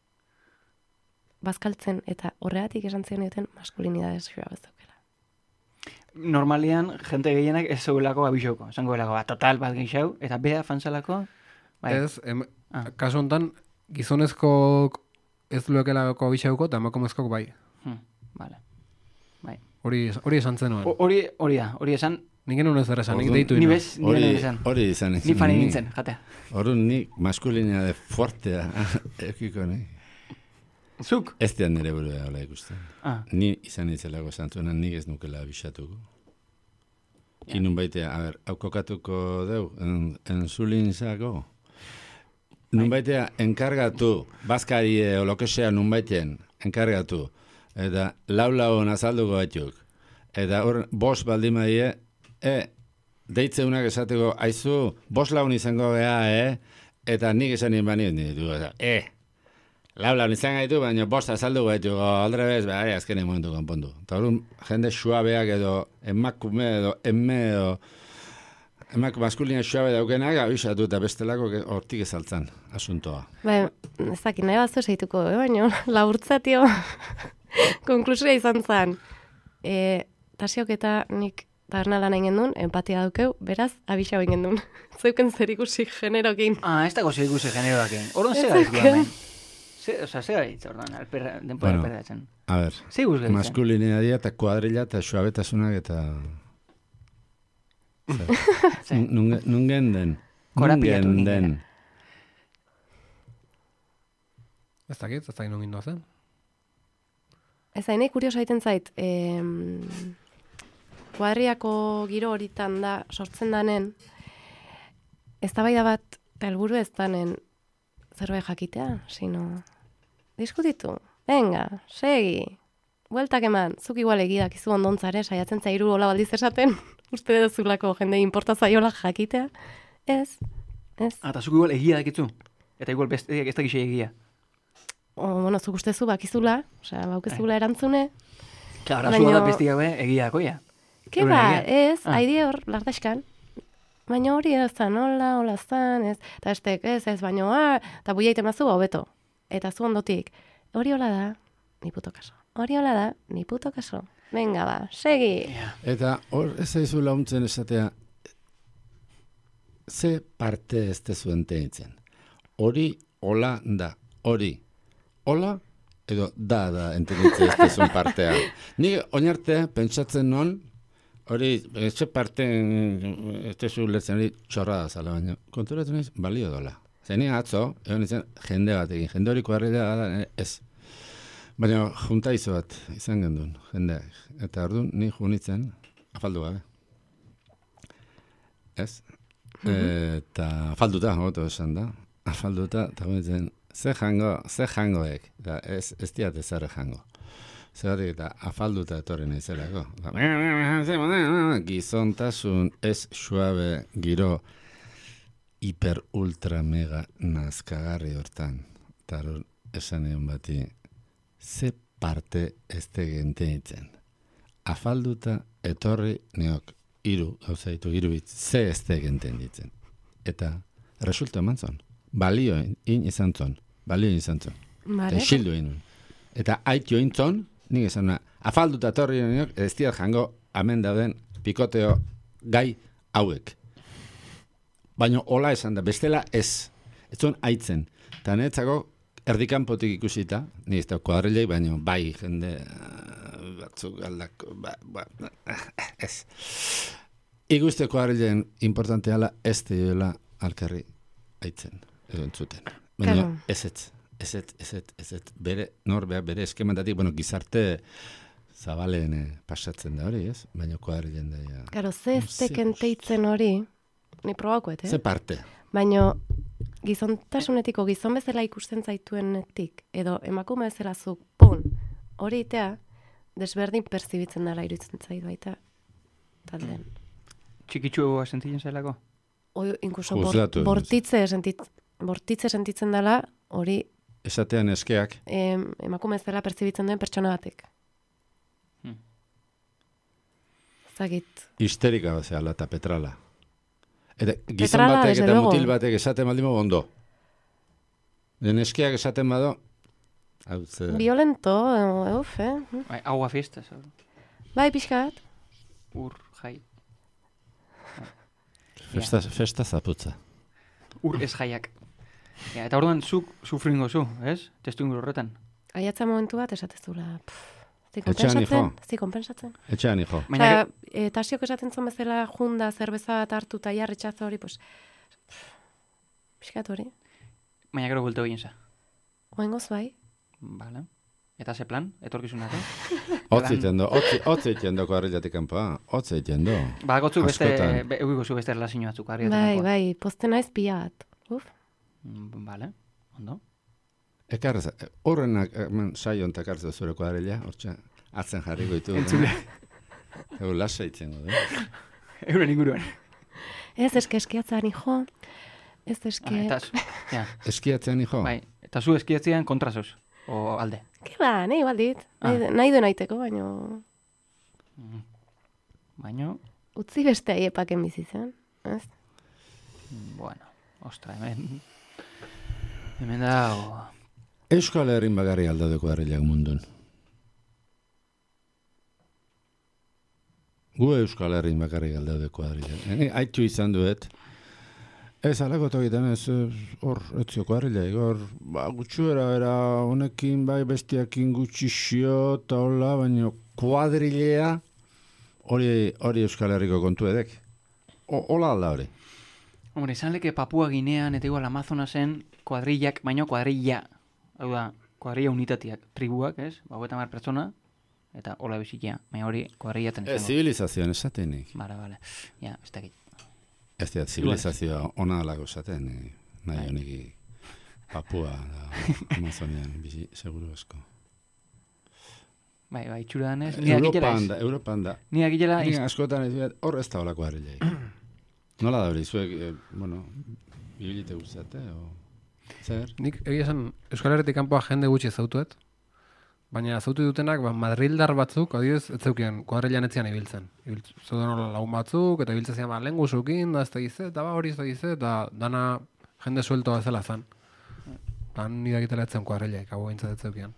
bazkaltzen, eta horregatik esan zenioten maskulinidade xua bezokela. Normalian, jente gehienak ez zegoelako abixoko. Esango belako, ba, total bat gehiago, eta bea fantzalako, bai. Ez, em, Ah. kasu honetan, gizonezkok ez luekelako abixauko, eta emakumezkok bai. Hmm, vale. Bai. Hori, hori esan zenuen. O- Hori, hori da, hori esan, Nik genuen ez esan, nik Orduan, deitu ni ino. bez, ni Hori, benen esan. hori izan izan. Ni fani nintzen, jatea. Orduan nik maskulinidade fuertea ekiko nahi. Zuk? Ez dian nire burua hola ikusten. Ah, Ni izan itzelako santuena, nik ez nukela abixatuko. Inun baitea, a ber, hau kokatuko deu, en, enzulinzako. Nun baitea, enkargatu, bazkari o lokesea nun baiten, enkargatu, eta lau-lau nazalduko batzuk. Eta hor, bos baldimaie, e, deitzeunak esateko, aizu, bos laun izango geha, e, eta nik esan nien bani, ditu, eta, e, lau laun izan gaitu, baina bost azaldu gaitu, aldre bez, bai, azkenen momentu konpondu. Eta hor, jende suabeak edo, emakume edo, emme edo, emak maskulina suabe daukenak, abisatu eta bestelako ge- hortik ezaltzan, asuntoa. Bai, ez dakit, nahi bat zeituko, eh? Baina laburtzatio konklusioa izan zen. E, tasiok eta nik taberna lan egin duen, empatia daukeu, beraz, abisa egin duen. Zeuken zer ikusi generokin. Ah, ez dago zer ikusi generoakin. Orduan Ez zer gaitz dauken. hemen. Ze, oza, zer gaitz, orduan, alperra, denpora Bueno. alperratzen. A ber, Zer guz gaitz? maskulinadia eta kuadrilla eta suabetasunak eta... Zer. Nun nun genden? Korapilatu Nun egin genden? Ez dakit, ez dakit nongin doazen. Ez hainei kurioso egiten zait, em, kuadriako giro horitan da sortzen danen, eztabaida bat helburu ez danen zerbait jakitea, sino diskutitu, venga, segi, bueltak eman, zuk igual egidak izu ondontzare, saiatzen zairu hola baldiz esaten, uste dezulako jende importa zaiola jakitea, ez, ez. Ah, eta zuk igual egia dakitzu. Eta igual beste ez dakixe egia. O, bueno, zuk ustezu bakizula, osea, baukezula erantzune, Claro, Baina- zua da beste gabe egiako, ja. ke Euren ba, egia. ez, Ah. haide hor, lardaskan, baina hori ez zan, hola, hola zan, ez, eta estek, ez, ez, baina, ah, eta buia iten mazu, hobeto. Eta zu ondotik, hori hola da, ni puto kaso. Hori hola da, ni puto kaso. Venga ba, segi. Ja. Eta hor ez zaizu launtzen esatea, ze parte ez tezuen teitzen. Hori hola da, hori hola edo da da entenditzen ez tezuen partea. Nik oinarte pentsatzen non, hori, etxe parte ez tezu lertzen hori txorra da zala, baina konturatu naiz balio dola. Zer ni atzo, egon izan jende batekin, jende hori kuarrila da, ez. Baina junta izo bat izan gendun, jendeak. Eta orduan ni junitzen, afaldu gabe. Ez? Eta afalduta, hobeto esan da. Afalduta, eta junitzen, ze jango, ze jangoek. Eta ez, ez diat ezarre jango. Zeratik eta afalduta etorri naizelako. Gizontasun ez suabe giro hiper ultra mega nazkagarri hortan. Eta orduan esan egon bati, ze parte ez tegenteitzen. Afalduta etorri neok hiru gauzaitu hiru hitz, ze ez tegenten ditzen. Eta resulta eman zon. Balio in izan zon. Balio izan zon. Vale. Eta isildu egin nuen. Eta aitio intzon, nik esan na, afalduta etorri neok, ez dira jango hemen dauden pikoteo gai hauek. Baina hola esan da, bestela ez. Ez zon aitzen. Eta niretzako erdikanpotik ikusita, ni ez da kuadrilei, baina bai jende uh, batzuk aldako, ba, ba, ez. Iguste kuadrileen importante ala ez dioela alkarri aitzen, edo entzuten. Baina Claro. ez ez, ez ez, ez ez, ez ez, bere, norbea, bere eskematatik, bueno, gizarte zabalen eh, pasatzen da hori, ez? Baina kuadrileen da, ja. Karo, ze ez Ze- tekenteitzen hori, ni probakoet, Ze eh? parte? Baina gizontasunetiko gizon bezala ikusten zaituenetik, edo emakume bezala zuk, pun, hori itea, desberdin perzibitzen dara iruditzen zait baita talden. Txikitsu sentitzen zailako. Oi, inkuso bor, Juzgatu. bortitze, sentit, bortitze sentitzen dela, hori Esatean eskeak, em, emakume bezala perzibitzen duen pertsona batek. Hmm. Zagit. histerika bezala eta petrala. Eta gizon Petrala, batek desde eta luego. mutil batek esaten baldin mogu ondo. Den eskeak esaten bado, hau ze, Violento, eh, uf, eh? Bai, agua fiesta, zau. Bai, pixkat. Ur, jai. festa, festa zaputza. Ur ez jaiak. Ja, eta orduan zuk sufringo zu, ez? Testu inguru horretan. Aiatza momentu bat esatezula. Ez Etxean, konpensatzen, hijo. ez konpensatzen. Etxean, hijo. Baina, Osea, e, tasiok esaten zuen bezala junda, zerbeza bat hartu eta ja retxazo hori, pues, pixkat hori. baina gero buelto egin za. Oengoz bai. Vale. Eta ze plan, etorkizunako? Hotz egiten do, hotz- hotz egiten do kuadrilatik kanpoa, hotz egiten do. Badakotzu beste, Askotan. be, eukiko zu beste relazio batzuk. Bai, bai, poste naiz pila bat. Uf. Vale, ondo. Ekarrez, horrenak, hemen saio ontak hartze zure kuadrila, hortxe, atzen jarriko ditu. Entzule. Egu lasa itzen du. Euren inguruan. Ez eske eskiatzan, hijo. Ez eske... Ah, eta, zu- ja, Eskiatzean, hijo? bai. Eta zu eskiatzean kontrazoz, o alde. Ke ba, nahi baldit. Ah. Nahi, nahi duen aiteko, baino... Baina, Utzi beste aiepaken bizitzen. Ez? Bueno, ostra, hemen... Hemen da... Euskal Herrin bakarri aldaude kuadrilak mundun. Gu Euskal Herrin bakarri aldaude kuadrilak. Hene, haitxu izan duet. Ez alako tokitan ez, hor, etzio kuadrilak, hor, ba, gutxuera, era, honekin, bai, bestiakin gutxixio, eta hola, baina kuadrilea, hori, hori Euskal Herriko kontu edek. O, hola alda hori. Hombre, izan leke Papua Ginean, eta igual Amazonasen, kuadrillak, baino kuadrilla. Hau da, kuadrilla unitatiak, tribuak, ez? Bagoetan mar pertsona, eta hola bizikia. Baina hori kuadrillaten Ez, zibilizazioan esatenik. Bale, bale. Ja, ez dakit. Ez dira, zibilizazioa ona alako esaten, eh, nahi honiki Papua, da, Amazonian, bizi, seguru asko. Bai, bai, itxura danez. Ni akitela Europan ez. da, Europan da. Ni akitela Ni ez. askotan ez dut, hor ez da hola kuadrilei. Nola da hori, zuek, eh, bueno, ibilite guztate, o... Zer? Nik egia esan Euskal Herritik kanpoa jende gutxi ezautuet, baina ezautu dutenak ba, madrildar batzuk, adibidez, ez zeukien, kuadrilan etzian ibiltzen. Zauden hola lagun batzuk, eta ibiltzen zian ba, lehen guzukin, da ez da gize, eta ba hori ez da gize, eta dana jende sueltoa ezela zan. Dan nidakitela etzen kuadrilaik, hau gaintza ez zeukian.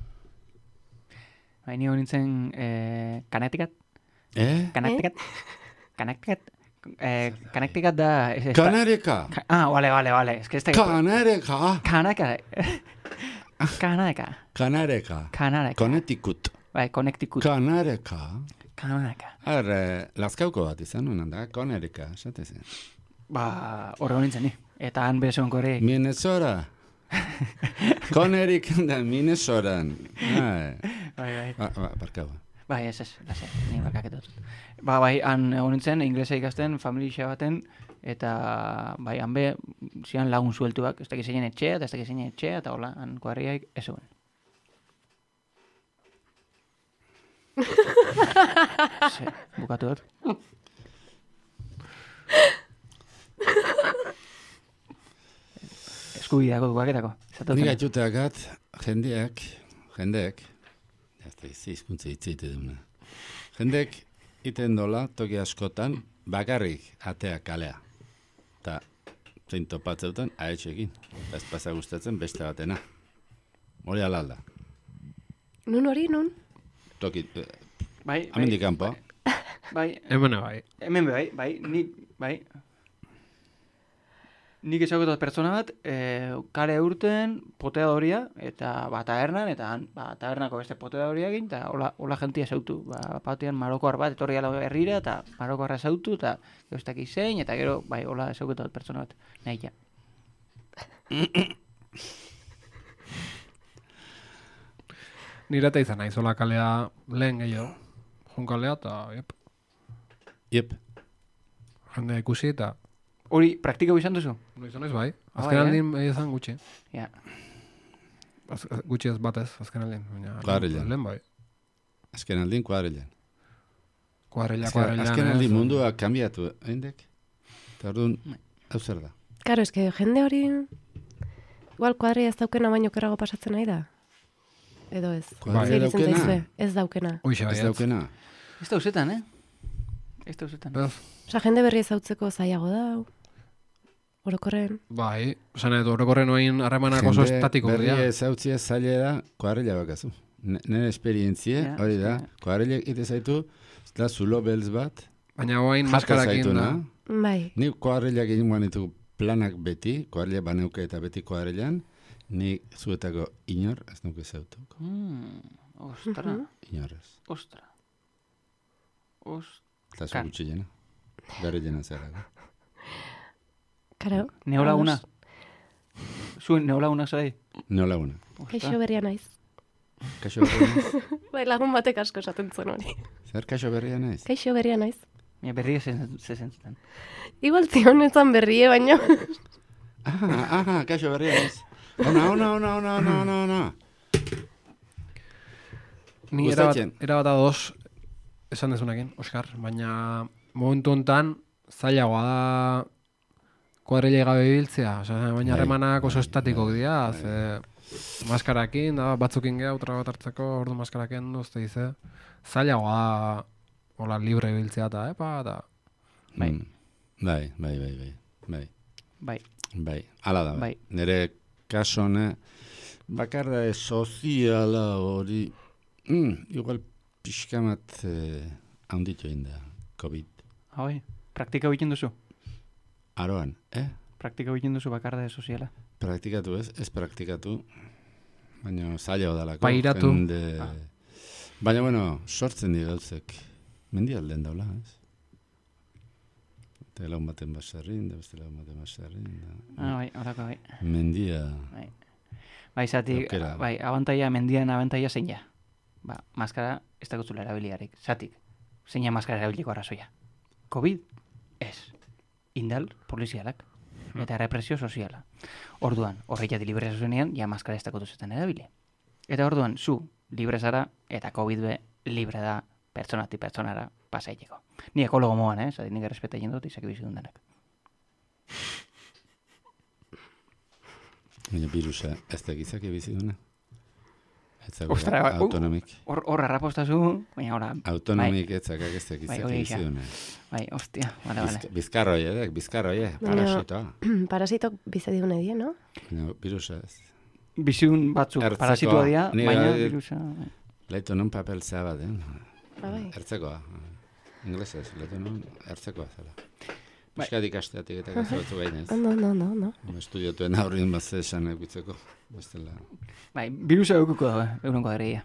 Bai, ni nintzen eh, Connecticut. Eh? Connecticut. Connecticut. Eh, Connecticut da... Es, es, Kanareka! Ka- ah, vale, vale, vale. Es que este... Kanareka! Kanaka. Kanaka. Kanareka! Kanaka. Connecticut. Bai, Connecticut. Kanareka! Kanaka. Har, eh, lazkauko bat izan nuen, da, Konerika, esate zen. Ba, horrego nintzen ni. Eta han bezonko ere... Minnesota! Konerik da, Minnesotan. Bai, Bai, bai. ba, ba, barkau. Bai, ez ez, lase, ni barkaketot. Ba, bai, han egon nintzen, inglesa ikasten, familia baten, eta bai, han be, zian lagun sueltuak, ez dakiz zeinen etxea, eta ez dakiz zeinen etxea, eta hola, han kuadriaik, ez zuen. Ze, bukatu dut. Eskubideako dukaketako. Nik gaitxuteakat, jendeak, jendeak, jazte izi izkuntza itzite duna. Jendeak iten dola, toki askotan, bakarrik atea kalea. Ta, zein topatzeutan, ahetxekin. Eta ez pasa gustatzen beste batena. Hori alalda. Nun hori, nun? Toki, eh, Bai, amendik kanpo. bai, Hemen bai. hemen be, bai, bai, ni, bai. Nik ezagutot pertsona bat, e, kale urten poteadoria, eta ba, tabernan, eta han, ba, tabernako beste poteadoria egin, eta hola, hola jentia zautu. Ba, batean marokoar bat, etorri ala herrira, eta marokoarra zautu, eta geustak izein, eta gero, bai, hola ezagutot pertsona bat, nahi ja. Nirata izan naiz, hola kalea lehen gehiago. Jun kalea, eta yep, Iep, jende ikusi, eta Hori, praktikau izan duzu? no izan naiz bai. Ah, Azken bai, aldin eh? izan gutxi. Ja. Az, gutxi ez batez, azken aldin. Baina, Kuadrilan. lehen bai. azken aldin kuadrilan. Kuadrilla, Azken, kuadrilla. azken aldin mundua kambiatu, eindek? Eta orduan, hau zer da? Karo, eske jende hori... Igual kuadria ez daukena baino kerrago pasatzen nahi da? Edo ez? Kuadria Zer iruditzen daukena? zaizue? Ez daukena. Hoixe bai, Ez daukena? Ez da usetan, eh? Ez da usetan. Ez, Osa, jende berri ezautzeko zailago da, orokorren. bai, esan edo orokorren oin harremanak oso Jende estatiko berri dira. ezautzia zaila da, kuadrilla bakazu. N- Nire esperientzia, Ja, hori da, ja. kuadrillak ite zaitu, da zulo beltz bat, Baina oain jate maskarakin da. zaituna. Bai, Ni kuadrillak egin guan ditu planak beti, kuadrilla baneuke eta beti kuadrillan, ni zuetako inor, ez nuke zautuko. Mm, ostra, Inor ez. ostra. Ostra. Eta zu Kan. gutxi jena. Gare jena zerago. karo. Neolaguna. Zuen neolaguna zai? Nola una. Kaixo berria naiz. Kaixo berria naiz? Bai, lagun batek asko esaten zuen hori. Zer kaixo berria naiz? Kaixo berria naiz. Ja, berria zezen zuten. Igual zionetan berrie, baino. Aha, aha, kaixo berria naiz. Ona, ona, ona, ona, ona, ona, ona. Ni erabat, Gustatzen. erabat ados esan dezunekin, Oskar, baina momentu hontan zailagoa da kuadrilla gabe ibiltzea, osea, baina Bai, harremanak oso bai, estatiko bai, dira, bai. ze maskarakin, da, batzukin geha, otra bat hartzeko, ordu maskarakin duzte dize, zailagoa da, hola, libre ibiltzea eta, epa, eta, Bai. Mm. Bai, bai, bai, bai. Bai, Bai, bai. Hala da, bai. Bai. Nire kasone, bakarra soziala hori, mm, igual pixkamat eh, handitu egin da, COVID. ah, bai. Praktika egiten duzu? Aroan, eh? Praktika egiten duzu bakarda soziala? Praktikatu ez, ez praktikatu, baina zaila odalako. Pairatu. Jende... Ah. Baina, bueno, sortzen di gauzek. Mendialden daula, ez? Eta laun baten basarrin, da beste laun baten basarrin. Da... Ah, bai, horako bai. Mendia... Bai, bai zatik, Aukera. bai, abantaia, mendian abantaia zein ja. Ba, maskara ez dakutzula erabiliarik. Zatik, zein ja maskara erabiliko arrazoia. COVID? Ez. Indal, polizialak. Eta represio soziala. Orduan, horreitzati libre zuzenean, ja maskara ez dakutuzetan erabili. Eta orduan, zu, libre zara, eta COVID be, libre da, pertsonatik pertsonara pasaiteko. Ni ekologo moan, eh? Zatik nik errespeta egin dut, izaki bizitun denak. Baina virusa, ez da gizaki biziduna. Ez da Ostra, ba, uh. autonomik. Hor, hor arrapostazu, baina hora, Autonomik ez da ez da Bai, gizaki hori isa. biziduna. bai, ostia, bale, bale. Bizk- Bizkarroi, eh? Bizkarroi, eh? Baina- Parasitoa. Parasitok bizedun edie, no? Baina virusa ez. Bizun batzuk Ertzekoa. parasitua dira, Ni baina bai- virusa... Leito non papel zaba den. Ah, bai. Ertzekoa. Inglesez, leito non ertzekoa zela. Bai. Euskadi ikasteatik eta gazabatu gainez. No, no, no, no. Estudiatuen aurrin bazte esanak bitzeko. Bestela. Bai, virusa eukuko dago, euren kuadreia.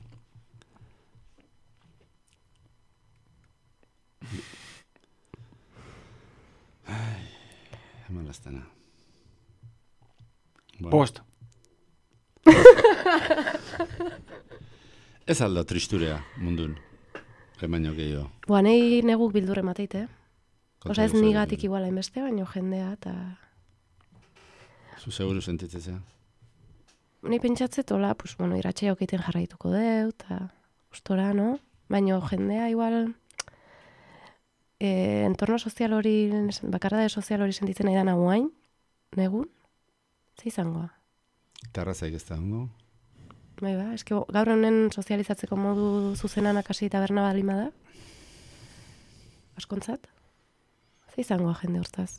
Eman lastena. Bueno, Post. Ez alda tristurea mundun. Emaino gehiago. Boa, nahi neguk bildurre mateit, eh? Osa ez Kontatu nigatik zaigu. igual hainbeste, baino jendea, eta... Zu seguru sentitzea. Ni pentsatzet, hola, pues, bueno, iratxea okeiten jarraituko deu, eta gustora, no? Baino jendea igual... Eh, entorno sozial hori, bakardade sozial hori sentitzen nahi dana guain, negun, ze izangoa? Tarrazaik ez da hongo. Bai ba, eske gaur honen sozializatzeko modu zuzenan akasi taberna balima da. Askontzat? Ze izangoa jende hortaz?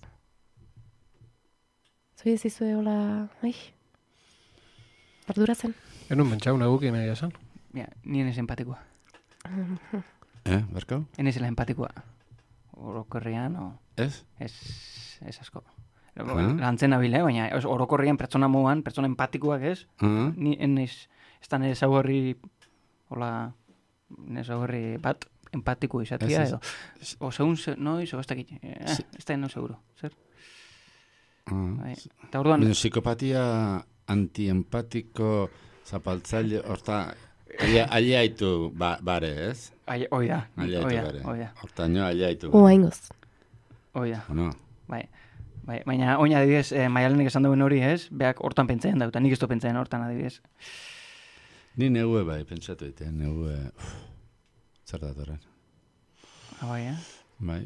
Zui ez izue hola, ai, arduratzen? Enun bentsau naguki nahi esan. Ja, ni enez empatikoa. Eh, Berkau? Enezela empatikoa. Orokorrian, o... Ez? Ez, ez asko. Ah. Lantzen abile, baina ez, orokorrian pertsona moan, pertsona empatikoak ez, Ah, ni enez, ez da nire zaugarri, hola, nire zaugarri bat, empatiko izatia, Ez, ez. edo. O, segun, ze, noiz, o, ez dakit, eh, Si- ez da no seguro, zer? ah. Bai. Eta orduan, Baina psikopatia antiempatiko zapaltzaile, horta, alia- aliaitu ba, bare, ez? ai, oi da, oi Aliaitu da, bare. oi da, Hortaino aliaitu bare. Oaingoz. oi da. O no? Bai, bai, baina oin adibidez, eh, Maialenek esan duen hori ez, beak hortan pentsatzen da, eta nik ez du pentsatzen hortan adibidez. Ni negue bai, pentsatu ite, negue, uf, zer datorren. Ah, bai, eh? Bai.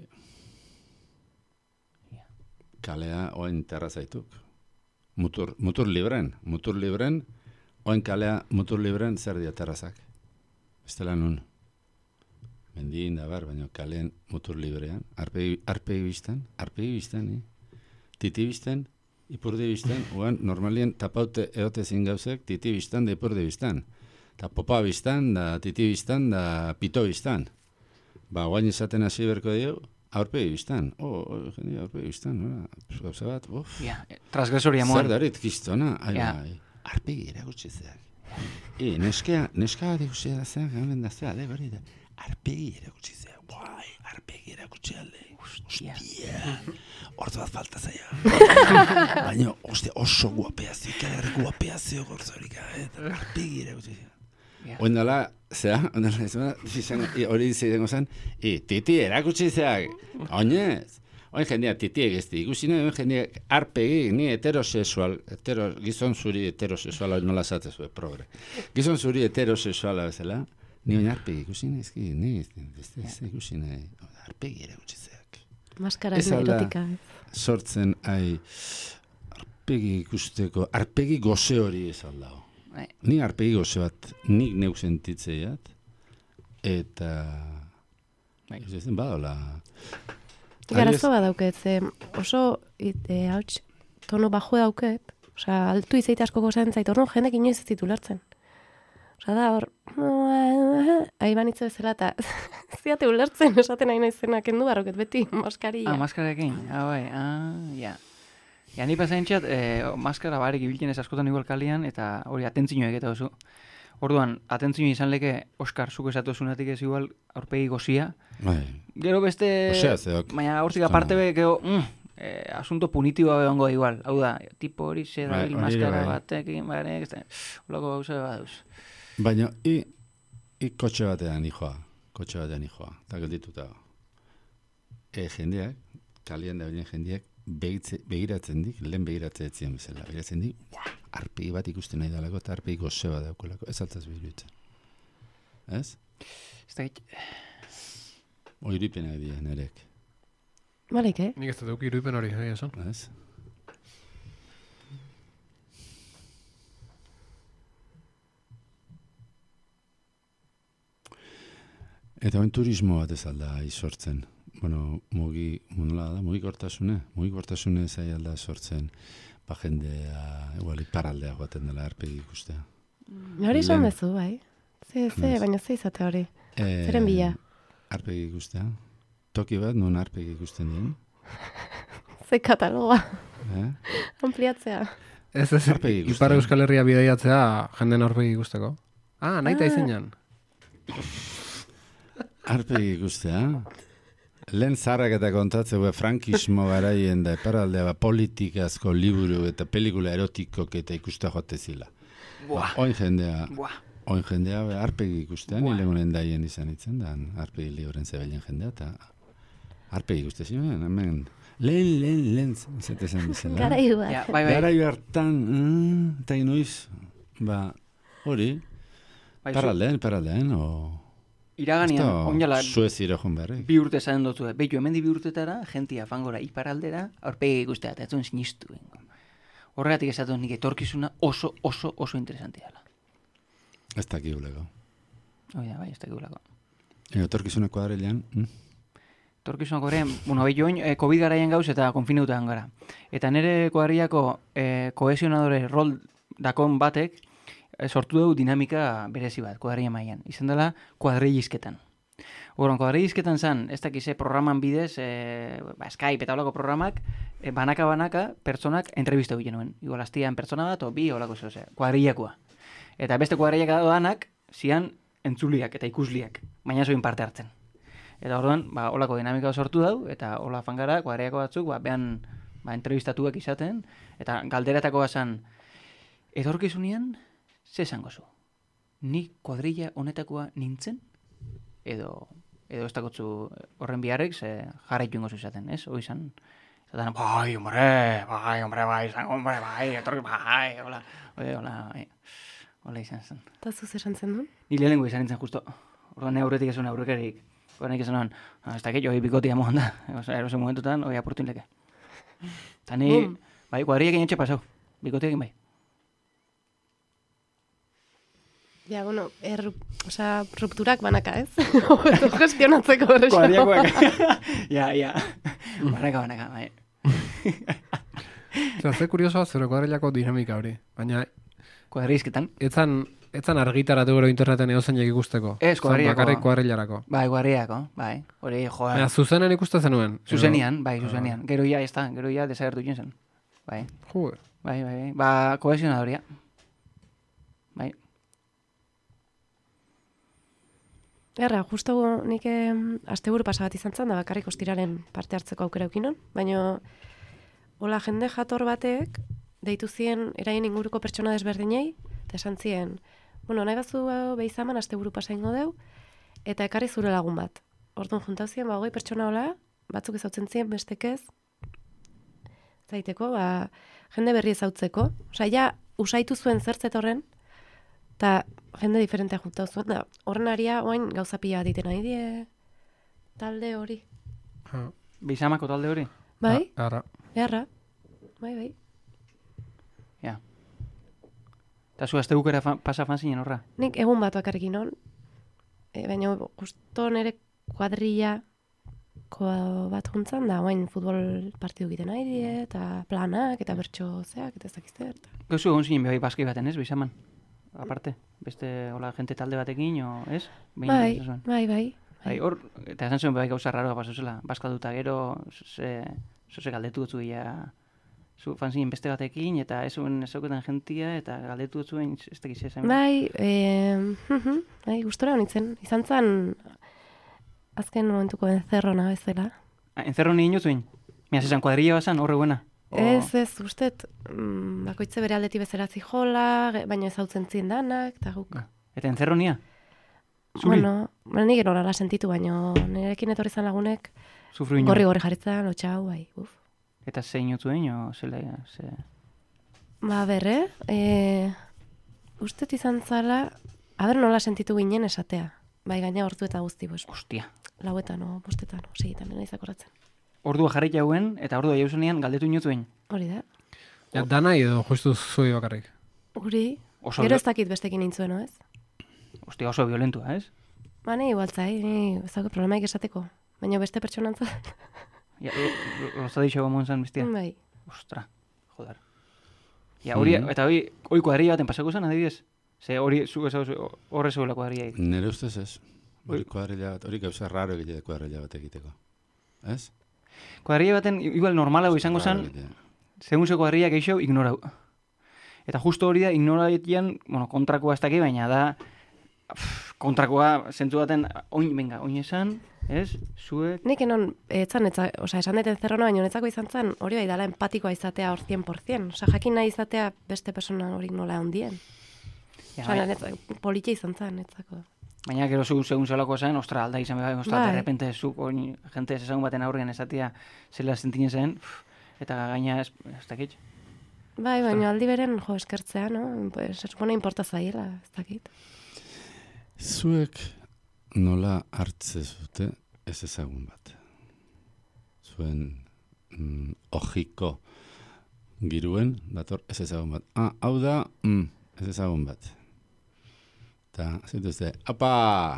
Kalea oin terrazaituk. Mutur, mutur libren, mutur libren, oin kalea mutur libren zer dia terrazak. Bestela nun. Mendin da bar, baina kalean mutur librean, arpegi, arpegi bizten, arpegi bizten, eh? Titi bizten, ipurdi bizten, oan normalien tapaute eote zin gauzek, titi bizten da ipurdi bizten. Ta popa bizten, da titi bizten, da pito bizten. Ba, guain izaten hasi berko dio, aurpegi bizten. Oh, oh, jende, aurpegi bizten, nola? Gauza bat, uf. Ja, transgresoria moan. Zer darit kistona, ai, Ja. bai. Arpegi erakutsi zeak. E, neskea, neska bat ikusi da zeak, hemen da zeak, de berri da. Arpegi erakutsi zeak, bai, arpegi erakutsi alde. Hostia. Hortu bat falta zaia. Baina, ostia, oso guapea zio, ikalar guapea zio gorzorik, eta arpegi erakutsi zeak. Ja. Oindala, zera, oindala, izan, izan, i- hori izango zen, i, titi erakutsi zeak, oinez. Oin jendea titiek ez di, ikusi nahi, oin jendea arpegi, ni heterosexual, hetero, gizon zuri heterosexuala, nola zatezu, progre. Gizon zuri heterosexuala bezala, ni oin arpegi ikusi nahi, ezki, ni, ez, ez, ez, ikusi nahi, arpegi erakutsi zeak. Maskara Ez alda. erotika. Sortzen, ai, arpegi ikusteko, arpegi goze hori ez aldao. Bai. Ni arpegi goze bat, nik neuk sentitzeiat, eta... Bai. Ez ezin badola... Garazo bat dauket, ze oso it- e, hauts, tono bajo dauket, osea, altu izaita asko gozatzen zait, orduan jendek inoiz ez ditu lertzen. Osea, da, hor, ahi banitze bezala, eta ziate ulertzen esaten nahi naizena kendu barroket beti, maskaria. Ah, maskararekin, ah, bai, ah, ja. Ja, ni pasaintxat, eh, maskara barek ibiltzen ez askotan igual kalian, eta hori atentzioa egeta oso. Orduan, atentzioa izan leke, Oskar, zuko esatu zunatik ez igual, aurpegi gozia. Bai. Gero beste, Gozia zeok. baina hortik aparte be, gero, mm, eh, asunto punitiboa behongo igual. Hau da, tipo hori ze Bai, dabil hori maskara bai. batekin, bare, ez da, holako gauza baduz. Baina, i, i kotxe batean ijoa, kotxe batean ijoa, eta geldituta. E, jendeak, kalien da bilen jendeak, begitze, begiratzen dik, lehen begiratzen etzien bezala. Begiratzen dik, uah, arpegi bat ikusten nahi dalako, eta arpegi goze bat daukolako. Ez altaz biruditzen. Ez? Ez da, Oiripenak dira nerek. Balik, eh? Nik ez dut irudipen hori, eh, esan. Ez? Eta oin turismo bat ez alda izortzen. Bueno, mugi, nola da, mugikortasune, mugikortasune zai alda sortzen, ba jendea, igual iparaldea joaten dela arpegi ikustea. Hori esan Lehen. bezu, bai. Ze, ze, Ez. baina ze izate hori. Eh, Zeren bila? Arpegi ikustea. Toki bat, non arpegi ikusten dien. Ze kataloga, Eh? ampliatzea. Ez ez, Aurpegi ikustea. Ipar Euskal Herria bidaiatzea jenden aurpegi ikusteko. Ah, nahi ta Ah. izenean. Arpegi ikustea. Lehen zarrak eta kontatzeu, be, frankismo garaien da eparaldea, ba, politikazko liburu eta pelikula erotikok eta ikustea joate zila. buah, Oin jendea, buah. oin jendea be, arpegi ikustea, Buah. nile gunen daien izan itzen, da, arpegi libren zebelen jendea, eta arpegi ikustea zimen, hemen, lehen, lehen, lehen, zete zen bezala. Garai bat. Ja, bai, bai, Garai hartan, mm, eta inoiz, ba, hori, bai, zu- paraldean, paraldean, o... iraganian, oinala, Suez irojun beharrik. bi urte zaren dutu, behitu hemen di bi urtetara, jentia fangora iparaldera, aurpegi ikustea, eta ez duen sinistu bengo. Horregatik esatu nik etorkizuna oso, oso, oso interesantia dela. Ez dakiguleko. Oida, bai, ez dakigulako. Etorkizuna kuadrilean, mm? Etorkizuna korean, bueno, behi join, eh, COVID garaien gauz eta konfinautan gara. Eta nire kuadriako eh, kohesionadore rol dakon batek, eh, sortu dugu dinamika berezi bat, kuadria mailan. Izan dela, kuadrilizketan. Horan, kuadrilizketan zan, ez dakize programan bidez, eh, ba, Skype eta holako programak, eh, banaka-banaka, pertsonak entrevista egiten nuen. Igual, astian pertsona bat, o bi, holako zehose, kuadrilakoa. Eta beste kuadrilak danak, zian entzuliak eta ikusliak, baina zoin parte hartzen. Eta orduan, ba, holako dinamika sortu dau, eta hola fangara, kuadriako batzuk, ba, behan, ba, entrevistatuak izaten, eta galderatako bazan, etorkizunean, ze esango zu? Ni kuadrilla honetakoa nintzen? Edo, edo ez dakotzu horren biharrek, ze jarraitu ingo zuzaten, ez? Hoi izan, zaten, bai, hombre, bai, hombre, bai, izan, hombre, bai, etorki, bai, hola, hola, hola, bai, hola izan zen. Eta zuz esan zen duen? Ni lehenengo izan nintzen justo. Orduan aurretik esan aurrekerik. Orduan nik esan nuen, ez dakit, joi bikotia mohan da. Erosen momentutan, hoi apurtuin leke. Eta ni, Bum. bai, kuadriakin etxe pasau. Bikotiakin bai. Ja, bueno, er, osea, rupturak banaka, ez? Hobeto gestionatzeko horrexo. Kuadriakoak. Ja, ja. Banaka, banaka, bai. Zer, ze kuriosoa zure kuadrilako dinamika hori. Baina, Kuadrizketan. etzan, etzan argitaratu gero interneten eozeinek ikusteko. Ez, Zan kuadrillakoa. Bakarrik kuadrilarako. Bai, kuadriako, bai. Hori, joa. Baina, zuzenen ikusten zenuen. edo- Zuzenian, bai, zuzenian. Gero ja, ez da, gero ja desagertu jen zen. Bai, Jo, bai, bai, bai. Ba, kohesionadoria. Bai. Erra, justo nik em, asteburu pasa bat izan zen, da bakarrik ostiraren parte hartzeko aukera eukinon, baina hola jende jator batek deitu zien eraien inguruko pertsona desberdinei, eta esan zien, bueno, nahi bazu behizaman asteburu pasa ingo deu, eta ekarri zure lagun bat. Orduan juntau zien, ba, hogei pertsona hola, batzuk ezautzen zien, bestek ez, zaiteko, ba, jende berri ezautzeko. Osea, ja, usaitu zuen zertzet horren, eta jende diferentea juntau zuen, da, horren aria, oain gauza pila bat iten nahi die, talde hori. ha, Bizamako talde hori. Bai, ha, Arra. beharra, bai, bai. Ja. Eta zu azte gukera fa, pasa fan zinen horra. Nik egun bat bakarrekin on, e, baina justo nire kuadrilla horietako bat juntzan, da, oain futbol partidu egiten nahi die, eta planak, eta bertso zeak, eta ez dakizte. Gauzu egon zinen behai baskai baten, ez, bizaman? Aparte, beste, hola, jente talde batekin, o, ez? Bai, bai, bai. Bai, hor, eta esan zuen behai gauza raroa pasuzela, baskaduta gero, ze, ze galdetu dutzu ia, zu fanzinen beste batekin, eta ez zuen ezauketan jentia, eta galdetu dutzuen, ez dakiz esan. Bai, e, bai, gustora honitzen. Izan zen, azken momentuko enzerrona bezala. Ah, enzerro nien zuen? Mira, zezan kuadrilla bazan, horre buena. O... Ez, ez, ustet, mm, bakoitze bere aldeti bezala zijola, baina ez hau zentzien danak, eta guk. Ah, eta enzerro nia? Zuri? Bueno, bueno, nik erorala sentitu, baina nirekin etorri zan lagunek, Sufru ino? gorri-gorri jarritzen, lotxau, bai, uf. Eta zein zuen, o zela, ze... Ba, berre, e, ustet izan zala, aber nola sentitu ginen esatea. Bai, gaina hortu eta guzti, pues, Ostia. lauetan, o, bostetan, o, segitan, nena izakorratzen. Ordua jarri jauen, eta ordua jauzenean galdetu inozuen. Hori da. Ja, danai edo justu zui bakarrik. Guri, Oso gero vio- ez dakit bestekin nintzuen, no ez? Ostia, oso violentua, ez? Ba, nahi igualtzai, ni ez dago problemaik esateko. Baina beste pertsonantza. Ja, loza dixo gomon zan bestia. Bai. Ostra, joder. Ja, hori, Mhm. eta hori, hori kuadrilla baten pasako zen, adibidez? Ze hori, zu ez horre zegoela kuadrilla egin. Nire ustez ez. Hori kuadrilla bat, hori gauza raro egite kuadrilla bat egiteko. Ez? Kuadrilla baten, igual normalago izango Raro zen, egitea. segun ze kuadrilla geixo ignorau. Eta justo hori da, ignoraian, bueno, kontrakoa ez daki, baina da, pff, kontrakoa zentzu baten, oin, venga, oin esan, ez, zuek, Nik enon, etzan, etza, oza, esan deten zerrona, baina netzako izan zen, hori bai dala empatikoa izatea hor cien por cien. Oza, jakin nahi izatea beste persona hori nola ondien. ja, Oza, bai. netzako, politia izan zen, netzako. Baina gero zu segun zelako zen, ostra, alda izan behar, ostra, Bai. de repente zuk, oin, jente ezagun baten aurrean esatia zela sentinen zen, pff, eta gaina ez, ez dakit. Bai, baina aldi beren, jo, eskertzea, no? Pues, se supone importa zaiela, ez dakit. Zuek nola hartze zute ez ezagun bat. Zuen mm, ojiko giruen, dator ez ezagun bat. Ah, hau da, mm, ez ezagun bat. Eta zituzte, apa,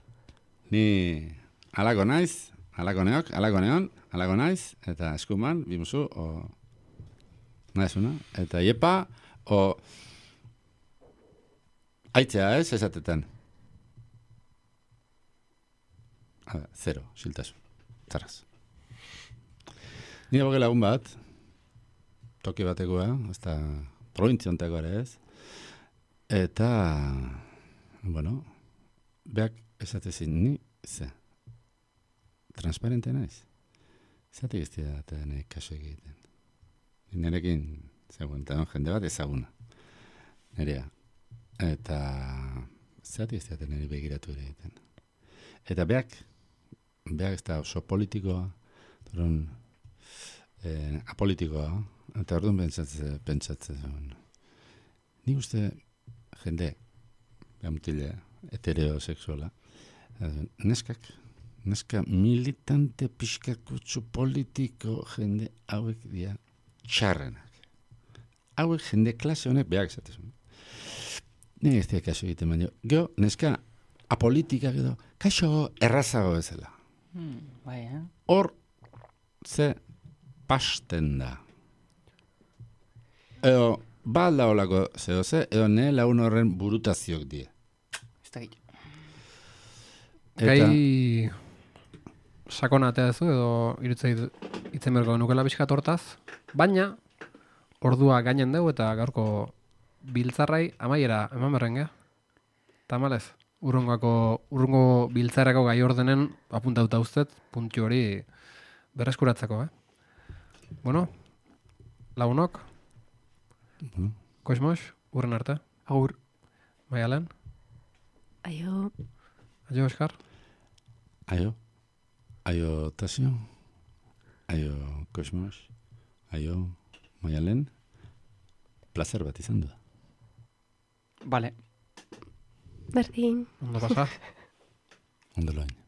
ni alako naiz, alako neok, alako neon, alako naiz, eta eskuman, bimuzu, o naizuna, eta iepa, o aitzea ez, esatetan. A ver, zero, siltasun, zarraz. Nire boge lagun bat, toki batekoa, ez da provintziontako ere ez, eta, bueno, beak esatezin ni, ze, transparente naiz. Zatik ez dira eta nahi kaso egiten. Nirekin, zegoen, eta jende bat ezaguna. Nerea. Eta, zatik ez dira nire begiratu ere egiten. Eta beak, beak ez da oso politikoa, orduan, eh, apolitikoa, eta orduan pentsatzen, pentsatzen zuen. Ni uste jende, gamutile, heterosexuala, neskak, neska militante pixkakutsu politiko jende hauek dira txarrenak. Hauek jende klase honek beak zatezun. Nire ez dira kaso egiten baino. Gero, neska apolitika edo, kaixo errazago bezala. Hmm, bai, eh? Hor, ze pasten da. Edo, balda olako zeo ze, edo ne laun horren burutazioak die. Ez dakit. Eta, Gai sakona atea zu edo irutzei itzen berko nukela pixkat hortaz, baina ordua gainen dugu eta gaurko biltzarrai amaiera eman berrengea. Tamalez, urrungako, urrungo biltzarrako gai ordenen apuntauta uztet, puntu hori berreskuratzeko, eh? Bueno, lagunok, bueno, koismos, urren arte, Agur. Maialen, Aio, aio Oskar, aio, aio Tasio, aio Kosmos, aio Maialen, placer bat izan du. Vale. berdin. ondo pasa. Ondo loin.